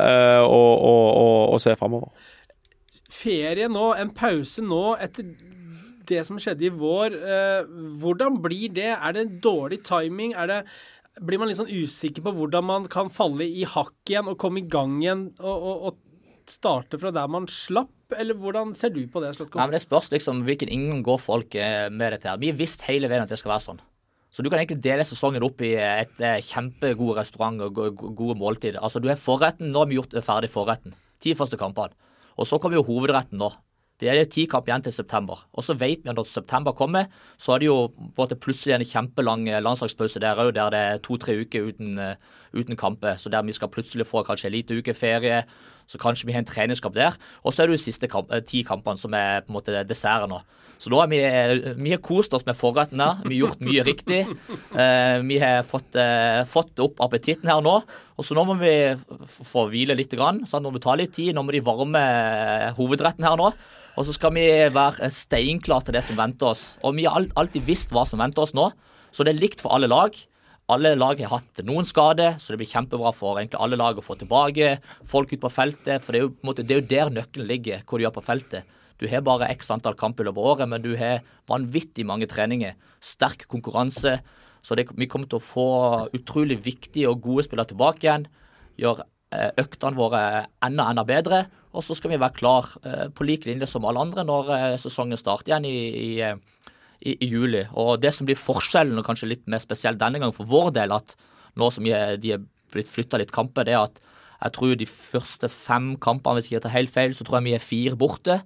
og se fremover. Ferie nå, en pause nå etter det som skjedde i vår, hvordan blir det? Det dårlig timing? Blir man litt sånn usikker på hvordan man kan falle i hakk igjen og komme i gang igjen og starte fra der man slapp? Eller hvordan ser du på det, Slatko? Nei, men det spørs liksom hvilken inngang går folk med dette her. Vi har visst hele veien at det skal være sånn. Så du kan egentlig dele sesongen opp i et kjempegod restaurant og gode måltider. Altså du har forretten, nå har vi gjort ferdig forretten. 10 første kampene. Og så kommer jo hovedretten nå. Det 10 kamp igjen til september. Og så vet vi at når september kommer, så det jo på en plutselig en kjempelang landslagspause der også, der det 2-3 uker uten kamper. Så der vi skal plutselig få kanskje en lite uke ferie, så kanskje vi har en treningskamp der. Og så det jo siste 10 kampene som på en måte desserten nå. Så da vi har kost oss med forretten her. Vi har gjort mye riktig. Vi har fått opp appetitten her nå. Og så nå må vi få hvile litt grann. Så nå må vi ta litt tid. Nå må de varme hovedretten her nå. Og så skal vi være steinklar til det som venter oss. Og vi har alltid visst hva som venter oss nå. Så det likt for alle lag. Alle lag har hatt noen skader, så det blir kjempebra for egentlig alle lag å få tilbake folk ut på feltet. For det jo, på en måte, det jo der nøkkelen ligger, hva du gjør på feltet. Du har bare x antall kamper over året, men du har vanvittig mange treninger. Sterk konkurranse. Så vi kommer til å få utrolig viktige og gode spillere tilbake igjen. Gjør øktene våre enda bedre. Og så skal vi være klar på lik linje som alle andre når sesongen starter igjen i juli. Og det som blir forskjellen, og kanskje litt mer spesielt denne gang for vår del, at nå som de er blitt flyttet litt kamper, det at jeg tror de første 5 kampene, hvis jeg ikke tar helt feil, så tror jeg vi er 4 borte.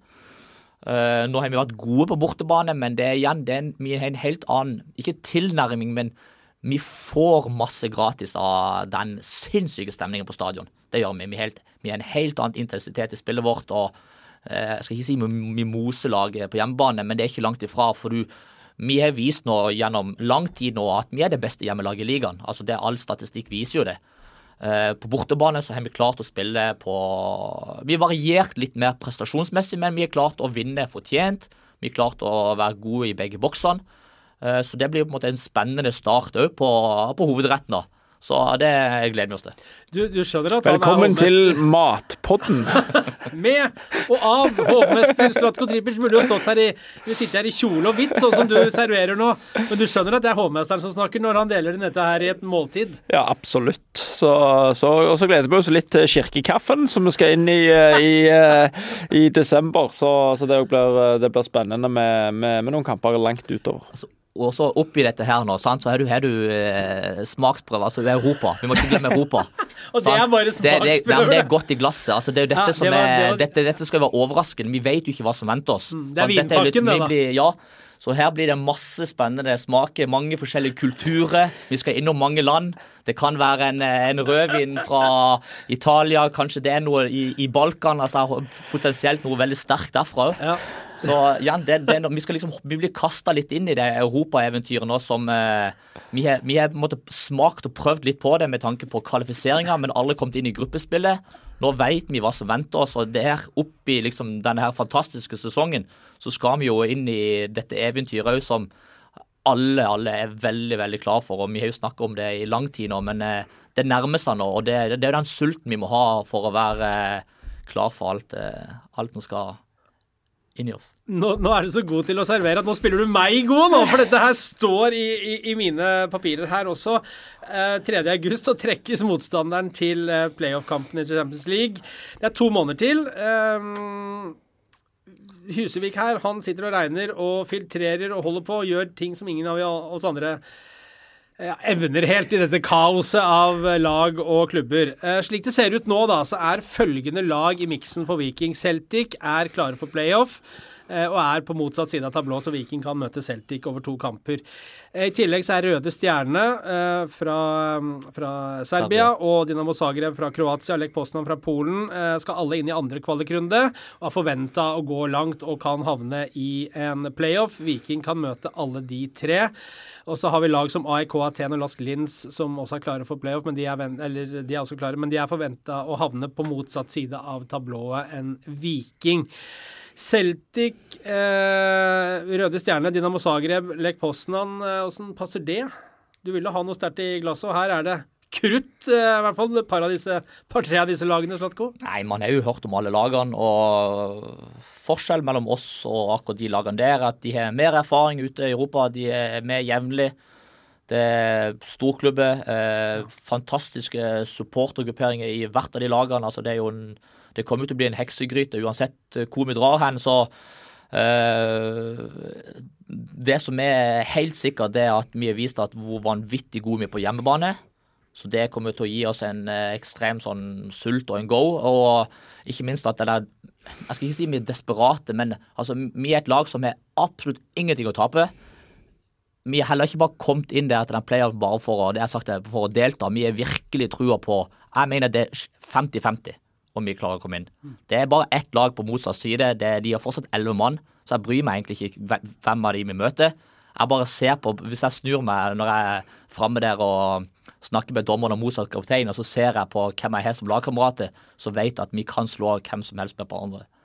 Nå har vi vært gode på bortebane, men det igjen, vi har en helt annen, ikke tilnærming, men vi får masse gratis av den sinnssyke stemningen på stadion. Det gjør vi. Vi har en helt annen intensitet i spillet vårt, og jeg skal ikke si mimoselag på hjemmebane, men det er ikke langt ifra, for vi har vist nå gjennom lang tid nå at vi er det beste hjemmelaget i ligaen. Altså all statistikk viser jo det. På bortebane så har vi klart å spille på... Vi har variert litt mer prestasjonsmessig, men vi har klart å vinne fortjent. Vi har klart å være gode i begge boksene. Så det blir på en måte en spennende start også på hovedretten da. Så det gleder vi oss til. Du skjønner at velkommen til Matpodden. Med og av hovmester Slatko Tripic burde jo stått her vi sitter her i kjole og hvitt, sånn som du serverer nå. Men du skjønner at det er hovmesteren som snakker når han deler dette her i et måltid. Og så gleder vi oss litt til kirkekaffen som vi skal inn i desember. Så det blir spennende med noen kamper langt utover. Altså, også oppi dette her nå, sant? Så har du smaksprøver, altså Europa. Vi må ikke glemme Europa. Og det bare smaksprøver. Det godt i glasset. Altså, det jo dette som dette skal være overraskende. Vi vet jo ikke hva som venter oss. Det vinpakken, det da. Ja. Så her blir det masse spennende smaker, mange forskjellige kulturer. Vi skal innom mange land. Det kan være en rødvin fra Italia, kanskje det noe i Balkan, altså potensielt noe veldig sterkt derfra. Ja. Så Jan, vi blir kastet litt inn i det Europa-eventyret nå som vi har på en måte smakt og prøvd litt på det med tanke på kvalifiseringer, men alle kommet inn i gruppespillet. Nå vet vi hva som venter oss, og der oppi liksom denne her fantastiske sesongen, så skal vi jo inn i dette eventyret som alle veldig, veldig klar for, og vi har jo snakket om det i lang tid nå, men det nærmer seg nå, og det jo den sulten vi må ha for å være klar for alt nå skal inn i oss. Nå du så god til å servere at nå spiller du meg god nå, for dette her står i mine papirer her også. 3. august så trekkes motstanderen til playoff-kampen i Champions League. Det 2 måneder til. Husevik her, han sitter og regner og filtrerer og holder på og gjør ting som ingen av oss andre evner helt i dette kaoset av lag og klubber. Slik det ser ut nå da, så følgende lag i miksen for Viking. Celtic klare for playoff og på motsatt side av tablå, så Viking kan møte Celtic over 2 kamper. I tillegg så Røde Stjerne fra Serbia og Dinamo Zagreb fra Kroatia, Lech Poznan fra Polen, skal alle inn i andre kvalikrunde og forventet å gå langt og kan havne i en playoff. Viking kan møte alle de 3. Og så har vi lag som AEK, Aten og Lask Linz som også klare for playoff, men de også klare, men de forventet å havne på motsatt side av tablået enn Viking. Celtic, Røde Stjerne, Dinamo Zagreb, Lech Poznan, hvordan passer det? Du ville ha noe sterkt i glasset, og her det krutt, i hvert fall et par-tre av disse lagene, Slatko? Nei, man har jo hørt om alle lagene, og forskjell mellom oss og akkurat de lagene der, at de har mer erfaring ute i Europa, de mer jevnlig. Det storklubber, fantastiske supportergrupperinger i hvert av de lagene, altså det jo det kommer til å bli en heksegryte uansett hvor vi drar hen, så det som helt sikkert det at vi har vist at hvor vanvittig gode vi på hjemmebane, så det kommer til å gi oss en ekstrem sånn sult og en go, og ikke minst at jeg skal ikke si vi desperate, men altså, vi et lag som har absolutt ingenting å tape. Vi har heller ikke bare kommet inn der til den player bare for å delta, vi virkelig trua på, jeg mener det 50-50 om vi klarer å komme inn. Det bare ett lag på motsatt side, de har fortsatt 11 mann, så jeg bryr meg egentlig ikke hvem av de vi møter. Jeg bare ser på, hvis jeg snur meg når jeg fremme der og snakker med dommeren og motsatt kaptein, og så ser jeg på hvem jeg har som lagkamerater, så vet jeg at vi kan slå hvem som helst med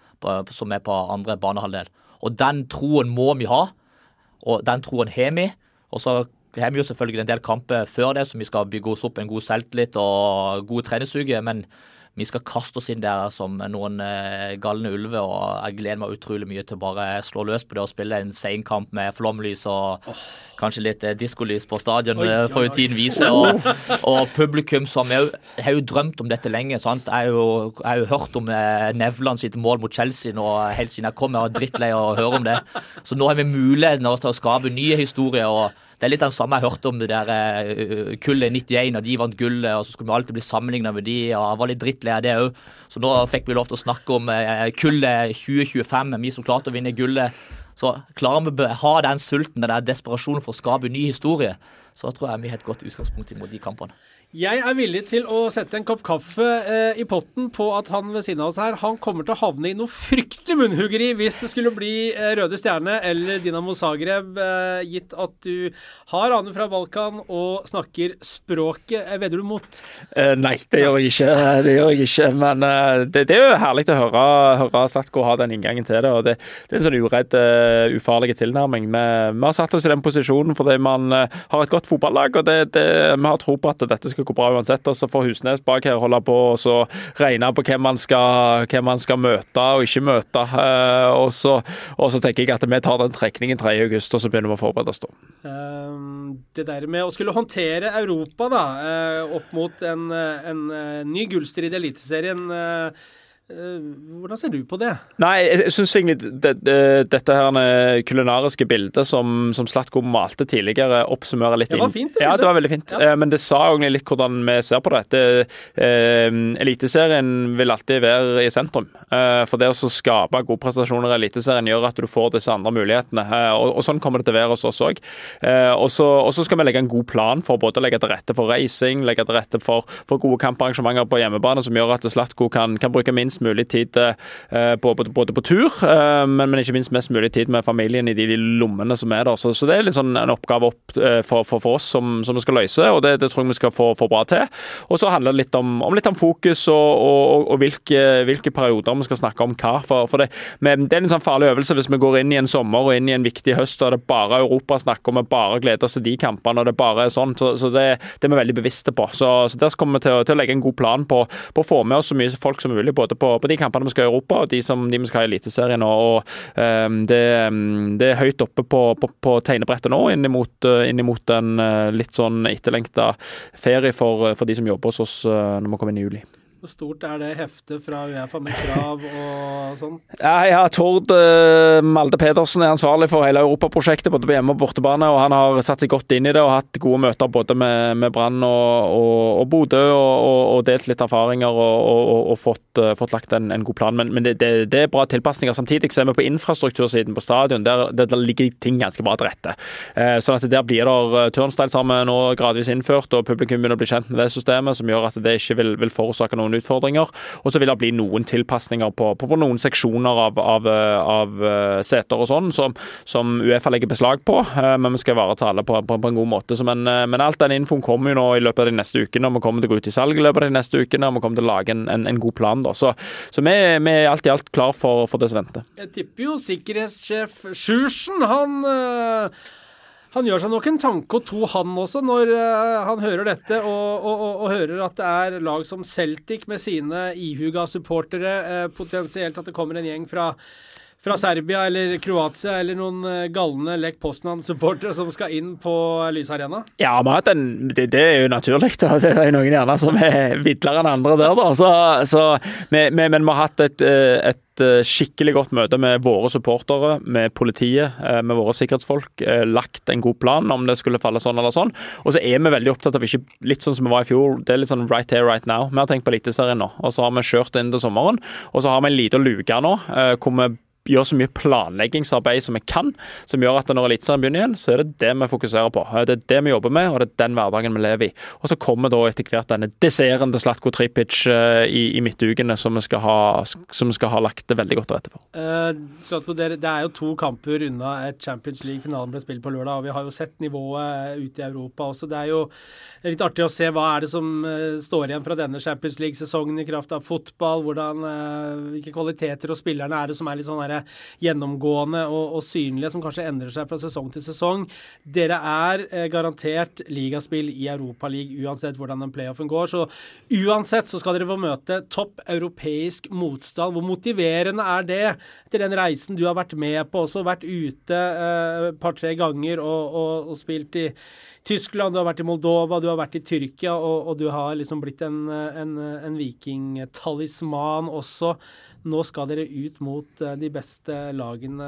som på andre banehalvdel. Og den troen må vi ha, og den troen har vi, og så har vi jo selvfølgelig en del kamper før det, som vi skal bygge oss opp en god selvtillit og god treningsuke, men vi skal kaste oss inn der som noen galne ulve, og jeg gleder meg utrolig mye til å bare slå løs på det og spille en senkamp med flomlys og kanskje litt diskolys på stadion, får jo tiden vise, og publikum som jeg har jo drømt om dette lenge, sant? Jeg har jo hørt om Nevland sitt mål mot Chelsea nå, helt siden jeg kom, jeg var drittlei å høre om det, så nå har vi mulighet til å skape nye historier, og det litt den samme jeg hørte om det der kullet 91, og de vant gullet, og så skulle vi alltid bli sammenlignet med de, og jeg var litt drittlei av det også. Så nå fikk vi lov til å snakke om kullet 2025, vi som klarte å vinne gullet. Så klarer vi å ha den sulten, den desperasjonen for å skape ny historie, så tror jeg vi har et godt utgangspunkt imot de kampene. Jeg villig til å sette en kopp kaffe i potten på at han ved siden av oss her, han kommer til å havne i noe fryktelig munnhuggeri hvis det skulle bli Røde Stjerne eller Dinamo Zagreb, gitt at du har aner fra Balkan og snakker språket. Vedder du mot? Nei, det gjør jeg ikke, men det jo herlig å høre Slatko ha den inngangen til det, og det en sånn uredd, ufarlig tilnærming. Vi har satt oss i den posisjonen fordi man har et godt fotballag, og vi har tro på at dette skal gå bra uansett, og så får Husnes bak her holde på og så regne på hvem man skal møte og ikke møte, og så tenker jeg at vi tar den trekningen 3. august, og så begynner vi å forberede oss da. Det der med å skulle håndtere Europa da, opp mot en ny gullstrid i Eliteserien, Hvordan ser du på det? Nei, jeg synes egentlig dette her kulinariske bildet som Zlatko malte tidligere oppsummerer litt inn. Det var fint. Ja, det var veldig fint. Ja. Men det sa egentlig litt hvordan vi ser på det. Eliteserien vil alltid være i sentrum. For det å skape gode prestasjoner i Eliteserien gjør at du får disse andre mulighetene. Og sånn kommer det til å være hos oss også. Og så skal vi legge en god plan for både å legge til rette for reising, legge til rette for gode kamparrangementer på hjemmebane, som gjør at Zlatko kan bruke minst mulig tid både på tur, men ikke minst mest mulig tid med familien i de lommene som der. Så det litt sånn en oppgave for oss som vi skal løse, og det tror jeg vi skal få bra til. Og så handler det litt om fokus og hvilke perioder vi skal snakke om hva. For det er en sånn farlig øvelse hvis vi går inn i en sommer og inn i en viktig høst, og det er bare Europa snakker om, vi bare gleder oss til de kampene, og det bare er sånn. Så det er vi veldig bevisste på. Så der kommer vi til å legge en god plan på å få med oss så mye folk som mulig, både på de kampene vi skal i Europa, og de vi skal ha i Eliteserien. Og det er høyt oppe på tegnebrettet nå, inn imot en litt sånn etterlengta ferie for de som jobber hos oss når vi kommer inn i juli. Hvor stort er det heftet fra UEFA med krav og sånt? Ja, Tord Malde Pedersen er ansvarlig for hele Europaprosjektet, både på hjemme- og bortebane, og han har satt seg godt inn i det og hatt gode møter både med Brann og Bodø, og delt litt erfaringer og fått lagt en god plan. Men det er bra tilpasninger. Samtidig ser vi på infrastruktursiden på stadion, der ligger ting ganske bra til rette. Sånn at der blir det turnstyle sammen nå gradvis innført, og publikum begynner å bli kjent med det systemet, som gjør at det ikke vil forårsake noen utfordringer, og så vil det bli noen tilpasninger på noen seksjoner av seter og sånn, som UEFA legger beslag på, men vi skal ivareta alle på en god måte. Men alt den infoen kommer jo nå i løpet av de neste ukene, og vi kommer til å gå ut i salg i løpet av de neste ukene, og vi kommer til å lage en god plan da. Så vi er alt i alt klar for det som venter. Jeg tipper jo sikkerhetssjef Sjursen, han gjør seg nok en tanke og to, han også, når han hører dette og hører at det er lag som Celtic med sine ihuga supportere, potensielt at det kommer en gjeng fra Serbia eller Kroatia eller noen galne Lech Poznan-supportere som skal inn på Lys Arena? Ja, det er jo naturlig. Det er jo noen gjerne som er vidlere enn andre der, da. Men vi har hatt et skikkelig godt møte med våre supportere, med politiet, med våre sikkerhetsfolk, lagt en god plan om det skulle falle sånn eller sånn. Og så er vi veldig opptatt av ikke litt sånn som vi var i fjor, det er litt sånn right here, right now. Vi har tenkt på Eliteserien nå, og så har vi kjørt inn til sommeren, og så har vi en liten luke nå, hvor vi gjør så mye planleggingsarbeid som vi kan, som gjør at når Eliteserien begynner igjen, så er det vi fokuserer på. Det er det vi jobber med, og det er den hverdagen vi lever i. Og så kommer da etter hvert denne desserten til Zlatko Tripic i midtukene som vi skal ha lagt det veldig godt til rette for. Zlatko, det er jo 2 kamper unna et Champions League-finalen ble spilt på lørdag, og vi har jo sett nivået ute i Europa også. Det er jo litt artig å se hva er det som står igjen fra denne Champions League-sesongen i kraft av fotball, hvilke kvaliteter og spillerne er det som er litt sånn gjennomgående og synlige, som kanskje endrer seg fra sesong til sesong. Dere er garantert ligaspill i Europa League, uansett hvordan den playoffen går, så uansett så skal dere få møte topp europeisk motstand. Hvor motiverende er det etter den reisen du har vært med på, også vært ute et par-tre ganger og spilt i Tyskland, du har vært i Moldova, du har vært i Tyrkia, og du har liksom blitt en vikingtalisman også. Nå skal dere ut mot de beste lagene,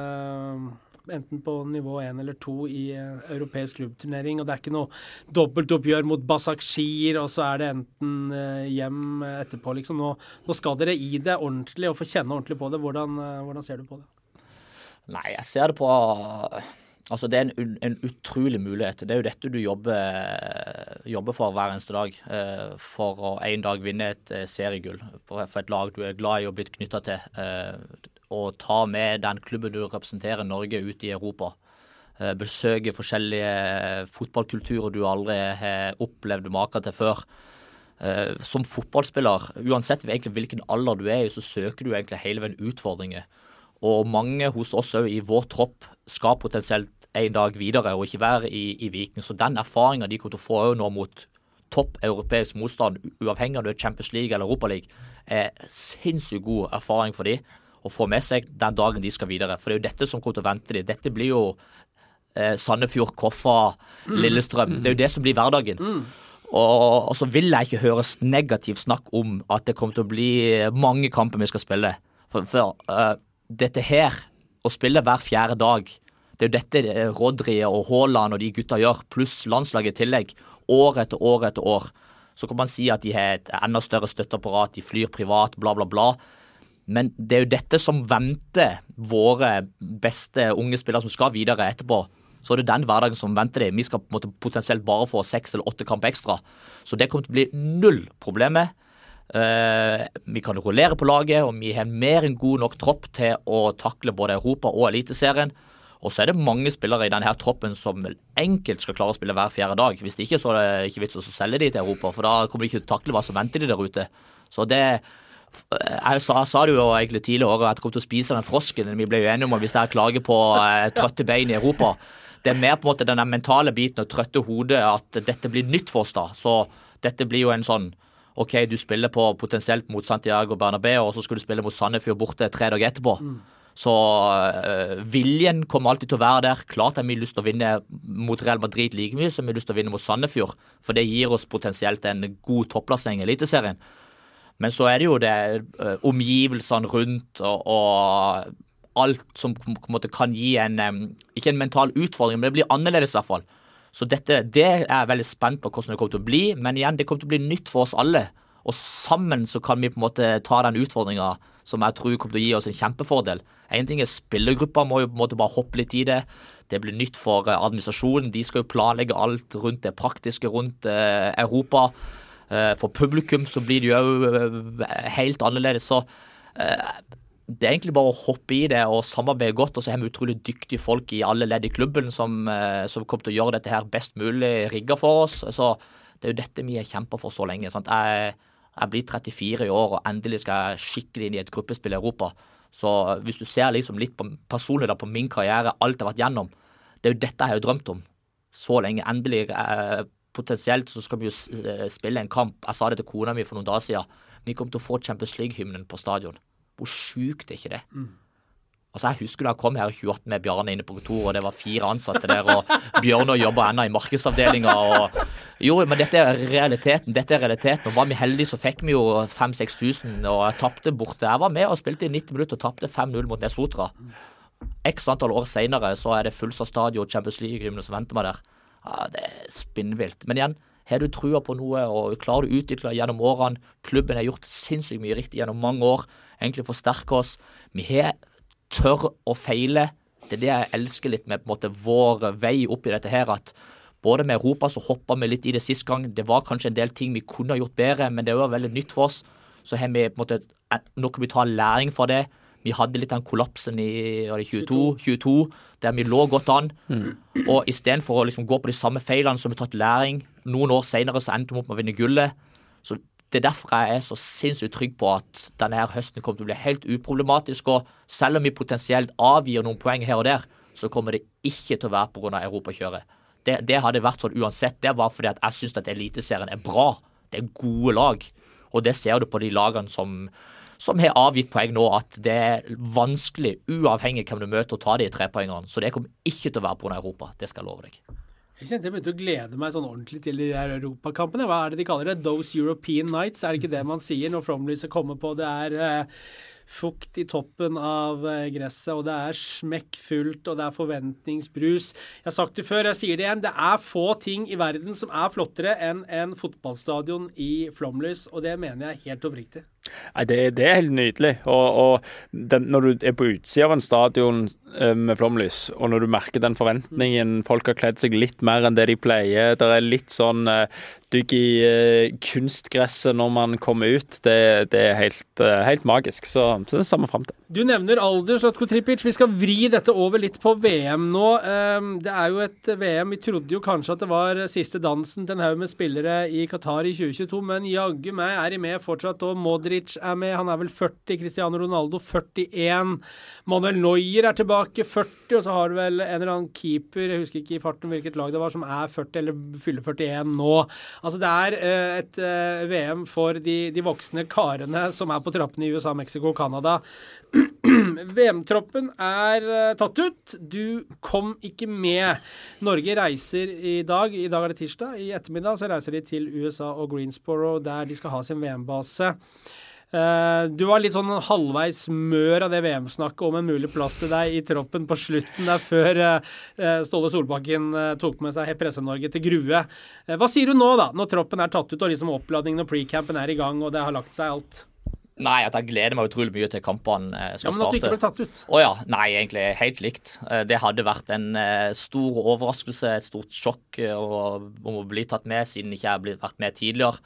enten på nivå 1 eller 2 i europeisk klubbturnering, og det er ikke noe dobbeltoppgjør mot Başakşehir, og så er det enten hjem etterpå, liksom. Nå skal dere i det ordentlig, og få kjenne ordentlig på det. Hvordan ser du på det? Nei, jeg ser det på... Altså det er en utrolig mulighet. Det er jo dette du jobber for hver eneste dag, for å en dag vinne et seriegull for et lag du er glad i og blitt knyttet til, og ta med den klubben du representerer, Norge, ut i Europa. Besøke forskjellige fotballkulturer du aldri har opplevd maken til før. Som fotballspiller, uansett egentlig hvilken alder du er i, så søker du egentlig hele veien utfordringer. Og mange hos oss også i vår tropp skal potensielt en dag videre og ikke være i Viking. Så den erfaringen de kommer til å få nå mot topp europeisk motstand, uavhengig av det Champions League eller Europa League, er sinnssykt god erfaring for de å få med seg den dagen de skal videre. For det er jo dette som kommer til å vente de. Dette blir jo Sandefjord, Koffa, Lillestrøm. Det er jo det som blir hverdagen. Og så vil jeg ikke høre negativt snakk om at det kommer til å bli mange kamper vi skal spille. For dette her, å spille hver 4. dag, det er jo dette Rodri og Haaland og de gutta gjør, pluss landslaget i tillegg, år etter år etter år. Så kan man si at de har et enda større støtteapparat, de flyr privat, bla bla bla. Men det er jo dette som venter våre beste unge spillere som skal videre etterpå. Så er det den hverdagen som venter det. Vi skal på en måte potensielt bare få 6 eller 8 kamper ekstra. Så det kommer til å bli null problemer. Vi kan rullere på laget, og vi har mer enn god nok tropp til å takle både Europa og Eliteserien. Og så er det mange spillere i denne her troppen som enkelt skal klare å spille hver 4. dag. Hvis det ikke, så er det ikke vits å selge de til Europa, for da kommer de ikke til å takle hva som venter de der ute. Så det, jeg sa det jo egentlig tidligere at jeg kom til å spise den frosken. Vi ble jo enige om at hvis jeg klager på trøtte bein i Europa, det er mer på en måte den mentale biten og trøtte hodet at dette blir nytt for oss da. Så dette blir jo en sånn, ok, du spiller på potensielt mot Santiago Bernabeu, og så skal du spille mot Sandefjord borte 3 dager etterpå. Så viljen kommer alltid til å være der. Klart har vi lyst til å vinne mot Real Madrid like mye som vi har lyst til å vinne mot Sandefjord, for det gir oss potensielt en god topplassering i Eliteserien. Men så er det jo det omgivelsene rundt og alt som på en måte kan gi ikke en mental utfordring, men det blir annerledes i hvert fall. Så det er jeg veldig spent på hvordan det kommer til å bli, men igjen, det kommer til å bli nytt for oss alle. Og sammen så kan vi på en måte ta den utfordringen som jeg tror kommer til å gi oss en kjempefordel. En ting er spillergrupper må jo på en måte bare hoppe litt i det. Det blir nytt for administrasjonen. De skal jo planlegge alt rundt det praktiske rundt Europa. For publikum så blir det jo helt annerledes. Så det er egentlig bare å hoppe i det og samarbeide godt, og så har vi utrolig dyktige folk i alle ledd i klubben som kommer til å gjøre dette her best mulig rigget for oss. Så det er jo dette vi har kjempet for så lenge. Sant? Jeg blir 34 i år, og endelig skal jeg skikkelig inn i et gruppespill i Europa. Så hvis du ser liksom litt personlig da på min karriere, alt jeg har vært gjennom, det er jo dette jeg har drømt om så lenge. Endelig, potensielt så skal vi jo spille en kamp. Jeg sa det til kona mi for noen dager siden. Vi kommer til å få Champions League-hymnen på stadion. Hvor sykt er ikke det? Altså jeg husker da jeg kom her i 2018 med Bjarne inne på kontoret, og det var 4 ansatte der, og Bjørne jobber enda i markedsavdelingen, jo, men dette er realiteten, og var vi heldige så fikk vi jo 5-6 tusen, og jeg tappte borte. Jeg var med og spilte i 90 minutter og tappte 5-0 mot Nesotra. X antall år senere så er det fullsatt stadion, Champions League-hymnen som venter meg der. Ja, det er spinnvilt. Men igjen, har du trua på noe, og klarer du å utvikle gjennom årene, klubben har gjort sinnssykt mye riktig gjennom mange år, egentlig forsterke oss. Vi har tør å feile. Det er det jeg elsker litt med på en måte vår vei opp i dette her, at både med Europa så hoppet vi litt i det siste gang. Det var kanskje en del ting vi kunne ha gjort bedre, men det var veldig nytt for oss. Så har vi på en måte, nå kan vi ta læring fra det. Vi hadde litt den kollapsen i 22, der vi lå godt an. Og i stedet for å liksom gå på de samme feilene som vi tatt læring, noen år senere så endte vi opp med å vinne gullet. Så det er derfor jeg er så sinnssykt trygg på at denne her høsten kommer til å bli helt uproblematisk, og selv om vi potensielt avgir noen poeng her og der, så kommer det ikke til å være på grunn av Europakjøret. Det hadde vært sånn uansett. Det var fordi at jeg synes at Eliteserien er bra. Det er gode lag. Og det ser du på de lagene som har avgitt poeng nå, at det er vanskelig, uavhengig hvem du møter, å ta de 3 poengene. Så det kommer ikke til å være på grunn av Europa. Det skal jeg love deg. Jeg kjente jeg begynte å glede meg sånn ordentlig til de der europakampene. Hva er det de kaller det? Those European Nights? Er det ikke det man sier når flomlyset kommer på? Det er fukt i toppen av gresset, og det er smekkfullt, og det er forventningsbrus. Jeg har sagt det før, jeg sier det igjen. Det er få ting i verden som er flottere enn en fotballstadion i flomlys, og det mener jeg helt oppriktig. Nei, det er helt nydelig. Og når du er på utsida av en stadion med flomlys, og når du merker den forventningen, folk har kledd seg litt mer enn det de pleier, det er litt sånn dygg i kunstgresset når man kommer ut, det er helt magisk. Så det ser vi frem til. Du nevner alder, Zlatko Tripic. Vi skal vri dette over litt på VM nå. Det er jo et VM, vi trodde jo kanskje at det var siste dansen til en haug med spillere i Qatar i 2022, men jaggu meg er de med fortsatt, og Modric er med, han er vel 40, Cristiano Ronaldo 41, Manuel Neuer er tilbake bak 40, og så har du vel en eller annen keeper, jeg husker ikke i farten hvilket lag det var, som 40 eller fyller 41 nå. Altså det et VM for de voksne karene som på trappene i USA, Mexico og Canada. VM-troppen tatt ut. Du kom ikke med. Norge reiser i dag det tirsdag, i ettermiddag så reiser de til USA og Greensboro, der de skal ha sin VM-base. Du var litt sånn halvveis mør av det VM-snakket om en mulig plass til deg i troppen på slutten der før Ståle Solbakken tok med seg Presse-Norge til Grue. Hva sier du nå da, når troppen tatt ut og liksom oppladningen og pre-campen i gang og det har lagt seg alt? Nei, at jeg gleder meg utrolig mye til kampene skal starte. Men at du ikke ble tatt ut? Åja, nei, egentlig helt likt. Det hadde vært en stor overraskelse, et stort sjokk om å bli tatt med, siden ikke jeg har vært med tidligere.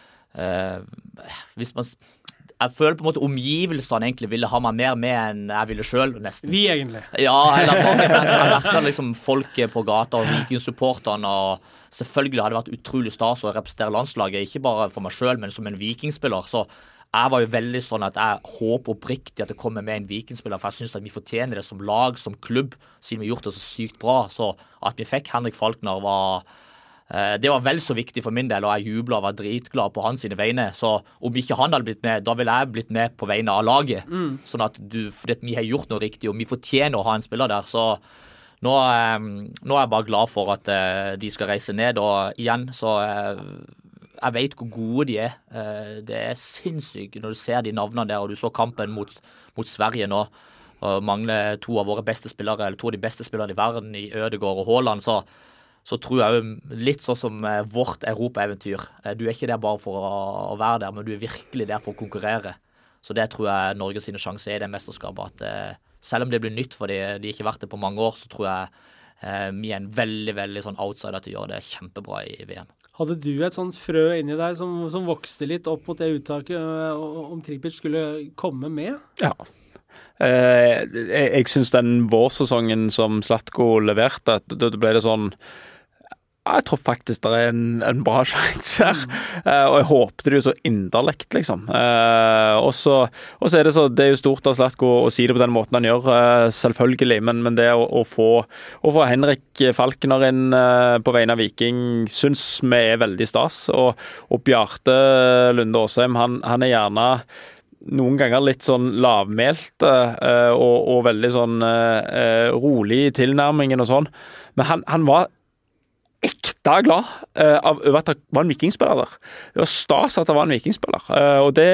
Jeg føler på en måte omgivelsene egentlig ville ha meg mer med enn jeg ville selv, nesten. Vi egentlig? Ja, eller mange, men jeg merket liksom folk på gata og Viking-supporterne, og selvfølgelig hadde det vært utrolig stas å representere landslaget, ikke bare for meg selv, men som en Vikingspiller, så jeg var jo veldig sånn at jeg håper oppriktig at det kommer med en Vikingspiller, for jeg synes at vi fortjener det som lag, som klubb, siden vi har gjort det så sykt bra. Så at vi fikk Henrik Falkner det var vel så viktig for min del, og jeg jublet og var dritglad på hans sine vegne. Så om ikke han hadde blitt med, da ville jeg blitt med på vegne av laget. Sånn at fordi vi har gjort noe riktig, og vi fortjener å ha en spiller der. Så nå er jeg bare glad for at de skal reise ned, og igjen så jeg vet hvor gode de det sinnssykt når du ser de navnene der, og du så kampen mot Sverige nå, og mangler to av våre beste spillere, eller to av de beste spillerne i verden, i Ødegaard og Haaland, så tror jeg jo litt sånn som vårt Europa-eventyr. Du ikke der bare for å være der, men du virkelig der for å konkurrere. Så det tror jeg Norge sine sjanser i det mesterskapet, at selv om det blir nytt for de ikke har vært det på mange år, så tror jeg vi en veldig, veldig sånn outsider til å gjøre det kjempebra i VM. Hadde du et sånt frø inni deg som vokste litt opp mot det uttaket om Tripic skulle komme med? Ja. Jeg synes den vårsesongen som Zlatko leverte, da ble det sånn, jeg tror faktisk det en bra sjanse her, og jeg håpte det jo så inderlegt, liksom. Og så det så, det jo stort av Zlatko å si det på den måten han gjør, selvfølgelig, men det å få Henrik Falkner inn på vegne av Viking, synes vi veldig stas, og Bjarte Lunde Åsheim, han gjerne noen ganger litt sånn lavmælt og veldig sånn rolig i tilnærmingen og sånn, men han var ekte glad over at det var en vikingspiller der. Det var stas at det var en vikingspiller, og det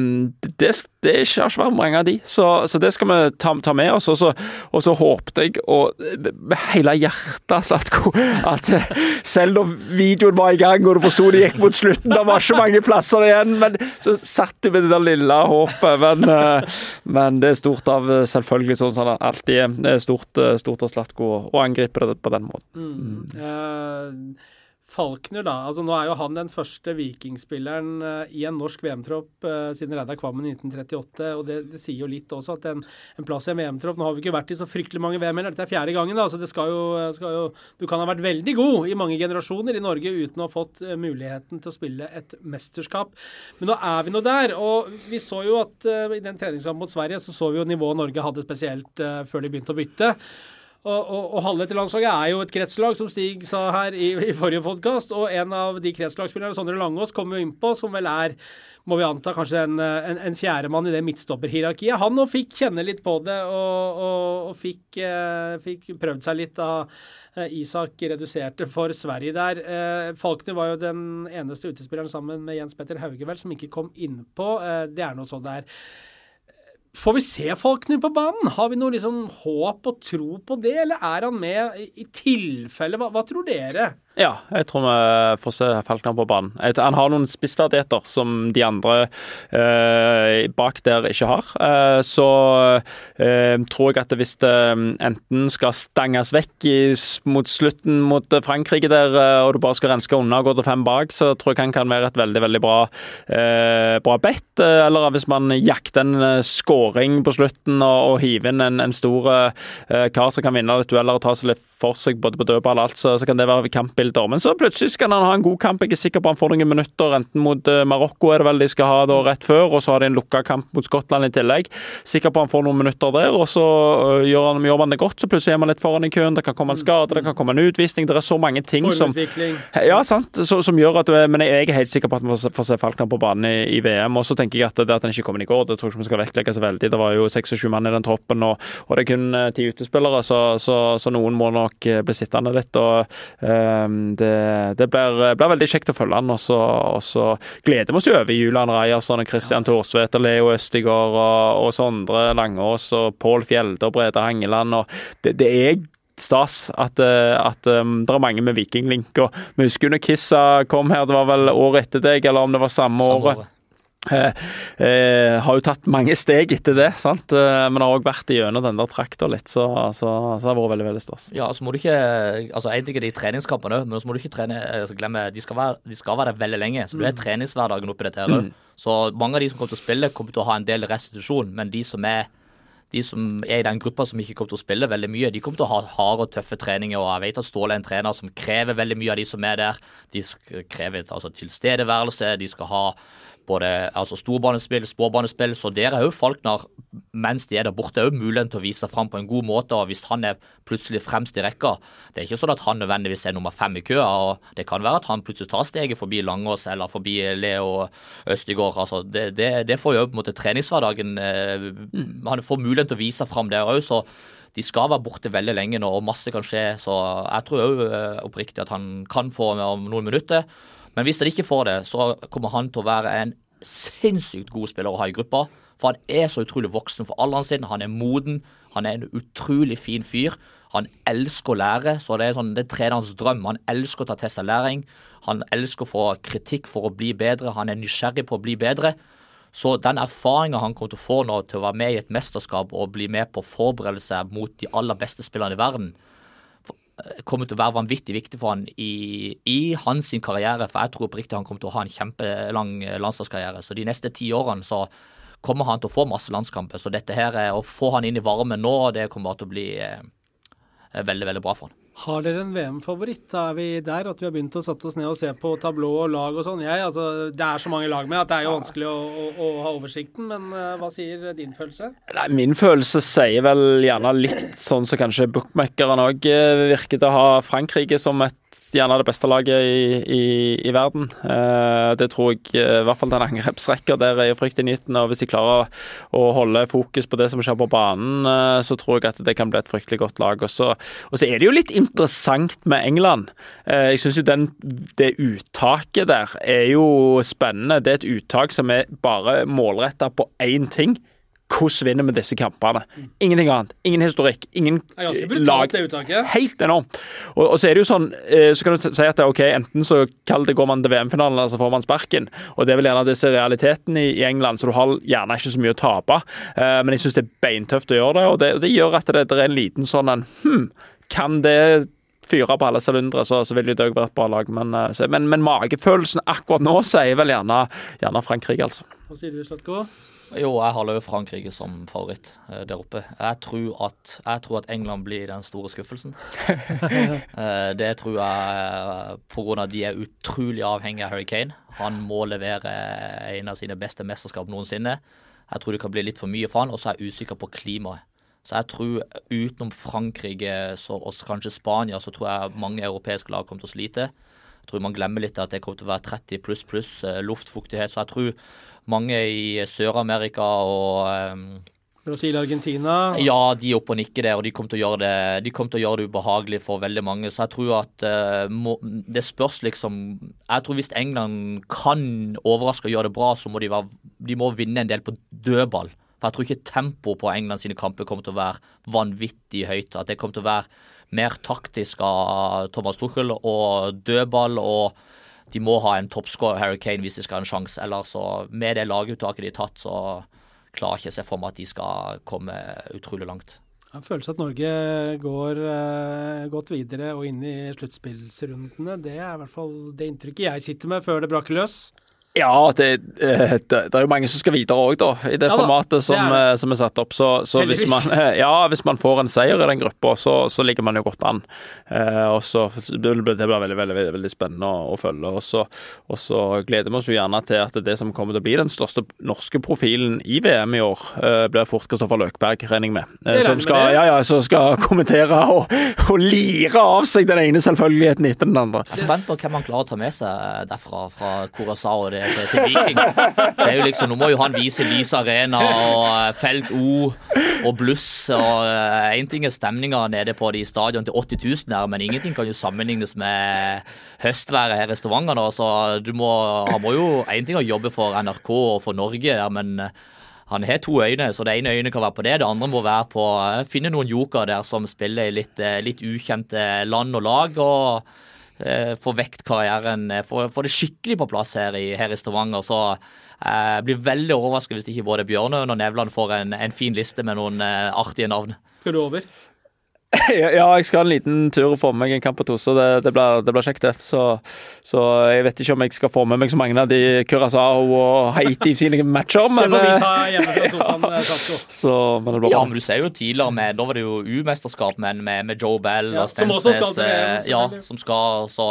er ikke så mange av de, så det skal vi ta med oss, og så håpte jeg med hele hjertet, Zlatko, at selv når videoen var i gang og du forstod det gikk mot slutten, det var ikke mange plasser igjen, men så satt du med det der lille håpet, men det er stort av selvfølgelig sånn som det alltid er stort av Zlatko å angripe det på den måten. Falkner da, altså nå jo han den første vikingspilleren i en norsk VM-tropp siden Reidar Kvammen i 1938, og det sier jo litt også at en plass i en VM-tropp, nå har vi ikke vært i så fryktelig mange VM-er, dette 4. gangen da, så det skal jo du kan ha vært veldig god i mange generasjoner i Norge uten å ha fått muligheten til å spille et mesterskap, men nå vi nå der, og vi så jo at i den treningskampen mot Sverige så vi jo nivået Norge hadde spesielt før de begynte å bytte. Og halve til landslaget jo et kretslag, som Stig sa her i forrige podcast, og en av de kretslagsspillerne, Sondre Langås, kommer jo inn på, som vel må vi anta, kanskje en fjerde mann i det midtstopperhierarkiet. Han nå fikk kjenne litt på det, og fikk prøvd seg litt da Isak reduserte for Sverige der. Falkner var jo den eneste utespilleren sammen med Jens Petter Haugevel som ikke kom inn på. Det noe sånn der. Får vi se Falkner på banen? Har vi noe liksom håp og tro på det, eller han med i tilfelle? Hva tror dere? Ja, jeg tror vi får se Falkner på banen. Han har noen spissferdigheter som de andre bak der ikke har. Så tror jeg at hvis det enten skal stanges vekk mot slutten mot Frankrike der, og du bare skal renske unna og gå til 5 bak, så tror jeg han kan være et veldig, veldig bra bet. Eller hvis man jakter en scoring på slutten og hiver inn en stor kar som kan vinne litt dueller og ta seg litt for seg både på dødball og alt, så kan det være kampbildet verdensbilder. Men så plutselig skal han ha en god kamp. Jeg er sikker på han får noen minutter, enten mot Marokko er det vel de skal ha da rett før, og så har de en lukket kamp mot Skottland i tillegg. Sikker på han får noen minutter der, og så gjør man det godt, så plutselig er man litt foran i køen. Det kan komme en skade, det kan komme en utvisning. Det er så mange ting som ja, sant, som gjør at men jeg er helt sikker på at man får se Falkner på banen i VM, og så tenker jeg at det at han ikke kom inn i går, det tror jeg ikke man skal vektlegge så veldig. Det var jo 6-7 mann i den troppen, og det er kun 10 utespillere, så noen må nok bli sittende litt, og det blir veldig kjekt å følge han, og så gleder vi oss over Julian Ryerson, Christian Thorsvedt, Leo Østigård og Sondre Langås og Pål Fjelde og Brede Hangeland, og det er stas at det er mange med Viking-link, og vi husker når Kissa kom her, det var vel året etter deg, eller om det var samme året. Har jo tatt mange steg etter det, sant? Men har også vært igjennom den der trakta litt, så det har vært veldig, veldig stas. Ja, så må du ikke, altså en ting er de treningskampene, men så må du ikke glemme, de skal være der veldig lenge, så du er treningshverdagen oppi dette her. Så mange av de som kommer til å spille kommer til å ha en del restitusjon, men de som er i den gruppa som ikke kommer til å spille veldig mye, de kommer til å ha harde og tøffe treninger, og jeg vet at Ståle er en trener som krever veldig mye av de som er der. De krever tilstedeværelse, de skal ha både storbanespill, småbanespill, så dere er jo Falkner, mens de er der borte, er jo muligheten til å vise seg frem på en god måte, og hvis han er plutselig fremst i rekka, det er ikke sånn at han nødvendigvis er nummer 5 i køa, og det kan være at han plutselig tar steget forbi Langås, eller forbi Leo Østigård, altså det får jo på en måte treningshverdagen, han får muligheten til å vise seg frem der også, så de skal være borte veldig lenge nå, og masse kan skje, så jeg tror jo oppriktig at han kan få om noen minutter. Men hvis han ikke får det, så kommer han til å være en sinnssykt god spiller å ha i gruppa, for han er så utrolig voksen for alderen sin, han er moden, han er en utrolig fin fyr, han elsker å lære, så det er trenerens drøm, han elsker å ta til seg læring, han elsker å få kritikk for å bli bedre, han er nysgjerrig på å bli bedre, så den erfaringen han kommer til å få nå til å være med i et mesterskap og bli med på forberedelse mot de aller beste spillerne i verden, kommer til å være vanvittig viktig for han i hans sin karriere, for jeg tror oppriktig han kommer til å ha en kjempelang landslagskarriere, så de neste 10 årene så kommer han til å få masse landskamper, så dette her, å få han inn i varmen nå, det kommer til å bli veldig, veldig bra for han. Har dere en VM-favoritt? Er vi der at vi har begynt å sette oss ned og se på tablå og lag og sånn? Det er så mange lag med at det er jo vanskelig å ha oversikten, men hva sier din følelse? Nei, min følelse sier vel gjerne litt sånn som kanskje bookmakerne også virker til å ha Frankrike som gjerne det beste laget i verden. Det tror jeg, i hvert fall den angrepsrekker der er fryktinngytende, og hvis de klarer å holde fokus på det som skjer på banen, så tror jeg at det kan bli et fryktelig godt lag. Og så er det jo litt interessant med England. Jeg synes jo det uttaket der er jo spennende. Det er et uttak som er bare målrettet på én ting. Hvordan vinner vi disse kampene? Ingenting annet. Ingen historikk. Ingen lag. Helt enormt. Og så er det jo sånn, så kan du si at ok, enten så går man til VM-finalen, eller så får man sparken. Og det er vel gjerne disse realiteten i England, så du har gjerne ikke så mye å tape. Men jeg synes det er beintøft å gjøre det, og det gjør at det er en liten sånn kan det fyre på alle sylindre, så vil det jo være et bra lag. Men magefølelsen akkurat nå sier vel gjerne Frankrike, altså. Hva sier du, Slatko? Jo, jeg har løpt Frankrike som favoritt der oppe. Jeg tror at England blir den store skuffelsen. Det tror jeg på grunn av at de er utrolig avhengige av Harry Kane. Han må levere en av sine beste mesterskap noensinne. Jeg tror det kan bli litt for mye for han, og så er jeg usikker på klimaet. Så jeg tror utenom Frankrike og kanskje Spania, så tror jeg mange europeiske lag kommer til å slite. Jeg tror man glemmer litt at det kommer til å være 30++ luftfuktighet, så jeg tror mange i Sør-Amerika og Brasil, Argentina. Ja, de er oppe og nikker der, og de kommer til å gjøre det ubehagelig for veldig mange. Så jeg tror at det spørs liksom. Jeg tror hvis England kan overraske og gjøre det bra, så må de må vinne en del på dødball. For jeg tror ikke tempo på England sine kamper kommer til å være vanvittig høyt. At det kommer til å være mer taktisk av Thomas Tuchel og dødball, og de må ha en toppscorer Harry Kane hvis de skal ha en sjanse. Eller så med det laguttaket de har tatt, så klarer jeg ikke å se for meg at de skal komme utrolig langt. Jeg føler at Norge går godt videre og inn i sluttspillsrundene. Det er i hvert fall det inntrykket jeg sitter med før det braker løs. Ja, det er jo mange som skal videre også da, i det formatet som satt opp. Så hvis man får en seier i den gruppa, så ligger man jo godt an. Og så det blir veldig, veldig, veldig spennende å følge. Og så gleder vi oss jo gjerne til at det som kommer til å bli den største norske profilen i VM i år, blir fort Kristoffer Løkberg, regning med. Som skal kommentere og lire av seg den ene selvfølgeligheten etter den andre. Jeg er spent på hvem man klarer å ta med seg derfra, fra Curaçao og det til Viking. Det er jo liksom, nå må jo han vise Lisa Arena og Felt O og Bluss, og en ting er stemninger nede på de stadion til 80 000 her, men ingenting kan jo sammenlignes med høstværet her i Stavanger nå, så han må jo en ting å jobbe for NRK og for Norge der, men han har 2 øyne, så det ene øyne kan være på det andre må være på finne noen joker der som spiller i litt ukjente land og lag, og få vekt karrieren, få det skikkelig på plass her i Stavanger, så jeg blir veldig overrasket hvis ikke både Bjørnøen og Nevland får en fin liste med noen artige navn. Skal du over? Ja, jeg skal ha en liten tur og få med meg en kamp på Tosse. Det blir kjekt det. Så jeg vet ikke om jeg skal få med meg så mange av de Curaçao og Haiti sine matcher, men det får vi ta hjemme fra sofaen, men det blir bra. Ja, men du ser jo tidligere med, da var det jo U-mesterskap, men med Joe Bell og Stensnes, som også skal til VM, ja, som skal, så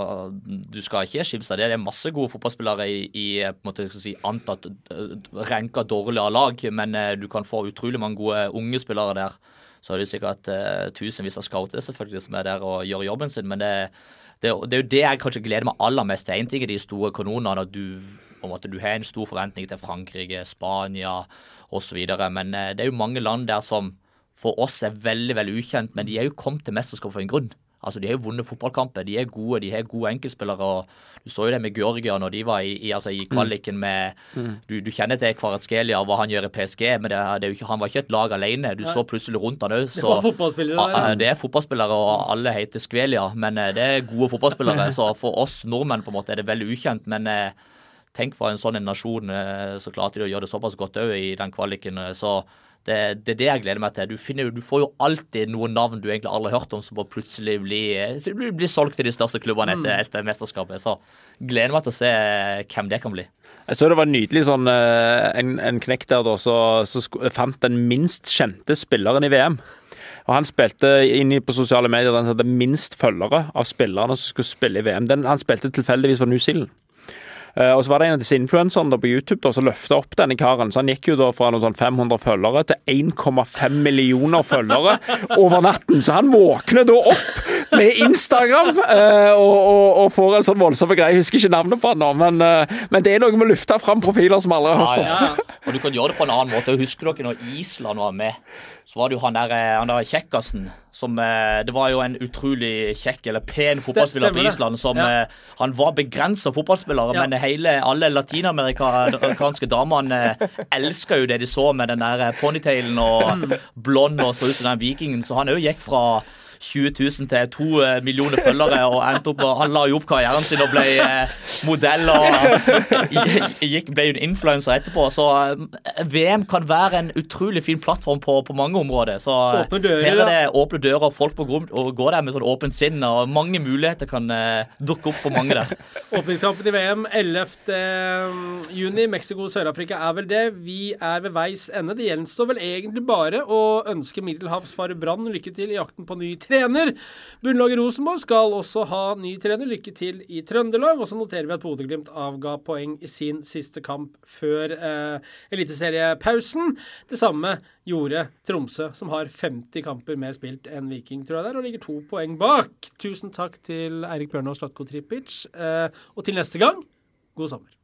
du skal ikke skimse det. Det er masse gode fotballspillere i på en måte, skal si, antatt renka dårligere lag, men du kan få utrolig mange gode unge spillere der. Så er det sikkert tusenvis av scouter selvfølgelig som er der og gjør jobben sin, men det er jo det jeg kanskje gleder meg aller mest til. En ting er de store kanonene, at du har en stor forventning til Frankrike, Spania og så videre, men det er jo mange land der som for oss er veldig, veldig ukjent, men de er jo kommet til mesterskap for en grunn. Altså, de har jo vunnet fotballkamper, de har gode enkeltspillere, og du så jo det med Georgia når de var i kvaliken med, du kjenner til Kvaratskhelia og hva han gjør i PSG, men det er jo ikke, han var ikke et lag alene, du så plutselig rundt han også. Det var fotballspillere. Det er fotballspillere, og alle heter Skvelia, men det er gode fotballspillere, så for oss nordmenn på en måte er det veldig ukjent, men tenk for en sånn nasjon, så klarte de å gjøre det såpass godt også i den kvaliken, så det er det jeg gleder meg til. Du får jo alltid noen navn du egentlig aldri har hørt om som bare plutselig blir solgt til de største klubbene etter mesterskapet. Så gleder meg til å se hvem det kan bli. Jeg så det var nydelig sånn, en knekk der da, så fant den minst kjente spilleren i VM. Og han spilte inn på sosiale medier, den som hadde minst følgere av spillerne som skulle spille i VM. Han spilte tilfeldigvis for New Zealand. Og så var det en av disse influenserne på YouTube da, som løftet opp denne karen, så han gikk jo da fra noen sånn 500 følgere til 1,5 millioner følgere over natten, så han våkner da opp med Instagram og får en sånn voldsomme greie. Jeg husker ikke navnet på han nå, men det er noe med å løfte frem profiler som alle har hørt om. Ja. Og du kan gjøre det på en annen måte. Husker dere når Island var med, så var det jo han der kjekkassen, som, det var jo en utrolig kjekk eller pen fotballspiller på Island, som han var begrenset fotballspillere, men alle latinamerikanske damene elsker jo det de så med den der ponytailen og blond og så ut som den vikingen, så han jo gikk fra 20 000 til 2 millioner følgere og endte opp, han la jo opp karrieren sin og ble modell og ble en influencer etterpå, så VM kan være en utrolig fin plattform på mange områder, så her er det åpne dører, folk på grunn og går der med sånn åpent sinn, og mange muligheter kan dukke opp for mange der. Åpningskampen i VM 11. juni, Mexico og Sør-Afrika er vel det. Vi er ved veis ende. Det gjenstår vel egentlig bare å ønske Middelhavsfarer Brann lykke til i jakten på ny trener. Bunnlaget Rosenborg skal også ha ny trener. Lykke til i Trøndelag. Og så noterer vi at Bodø/Glimt avga poeng i sin siste kamp før eliteseriepausen. Det samme gjorde Tromsø, som har 50 kamper mer spilt enn Viking, tror jeg der, og ligger 2 poeng bak. Tusen takk til Eirik Bjørnå og Slatko Tripic. Og til neste gang, god sommer.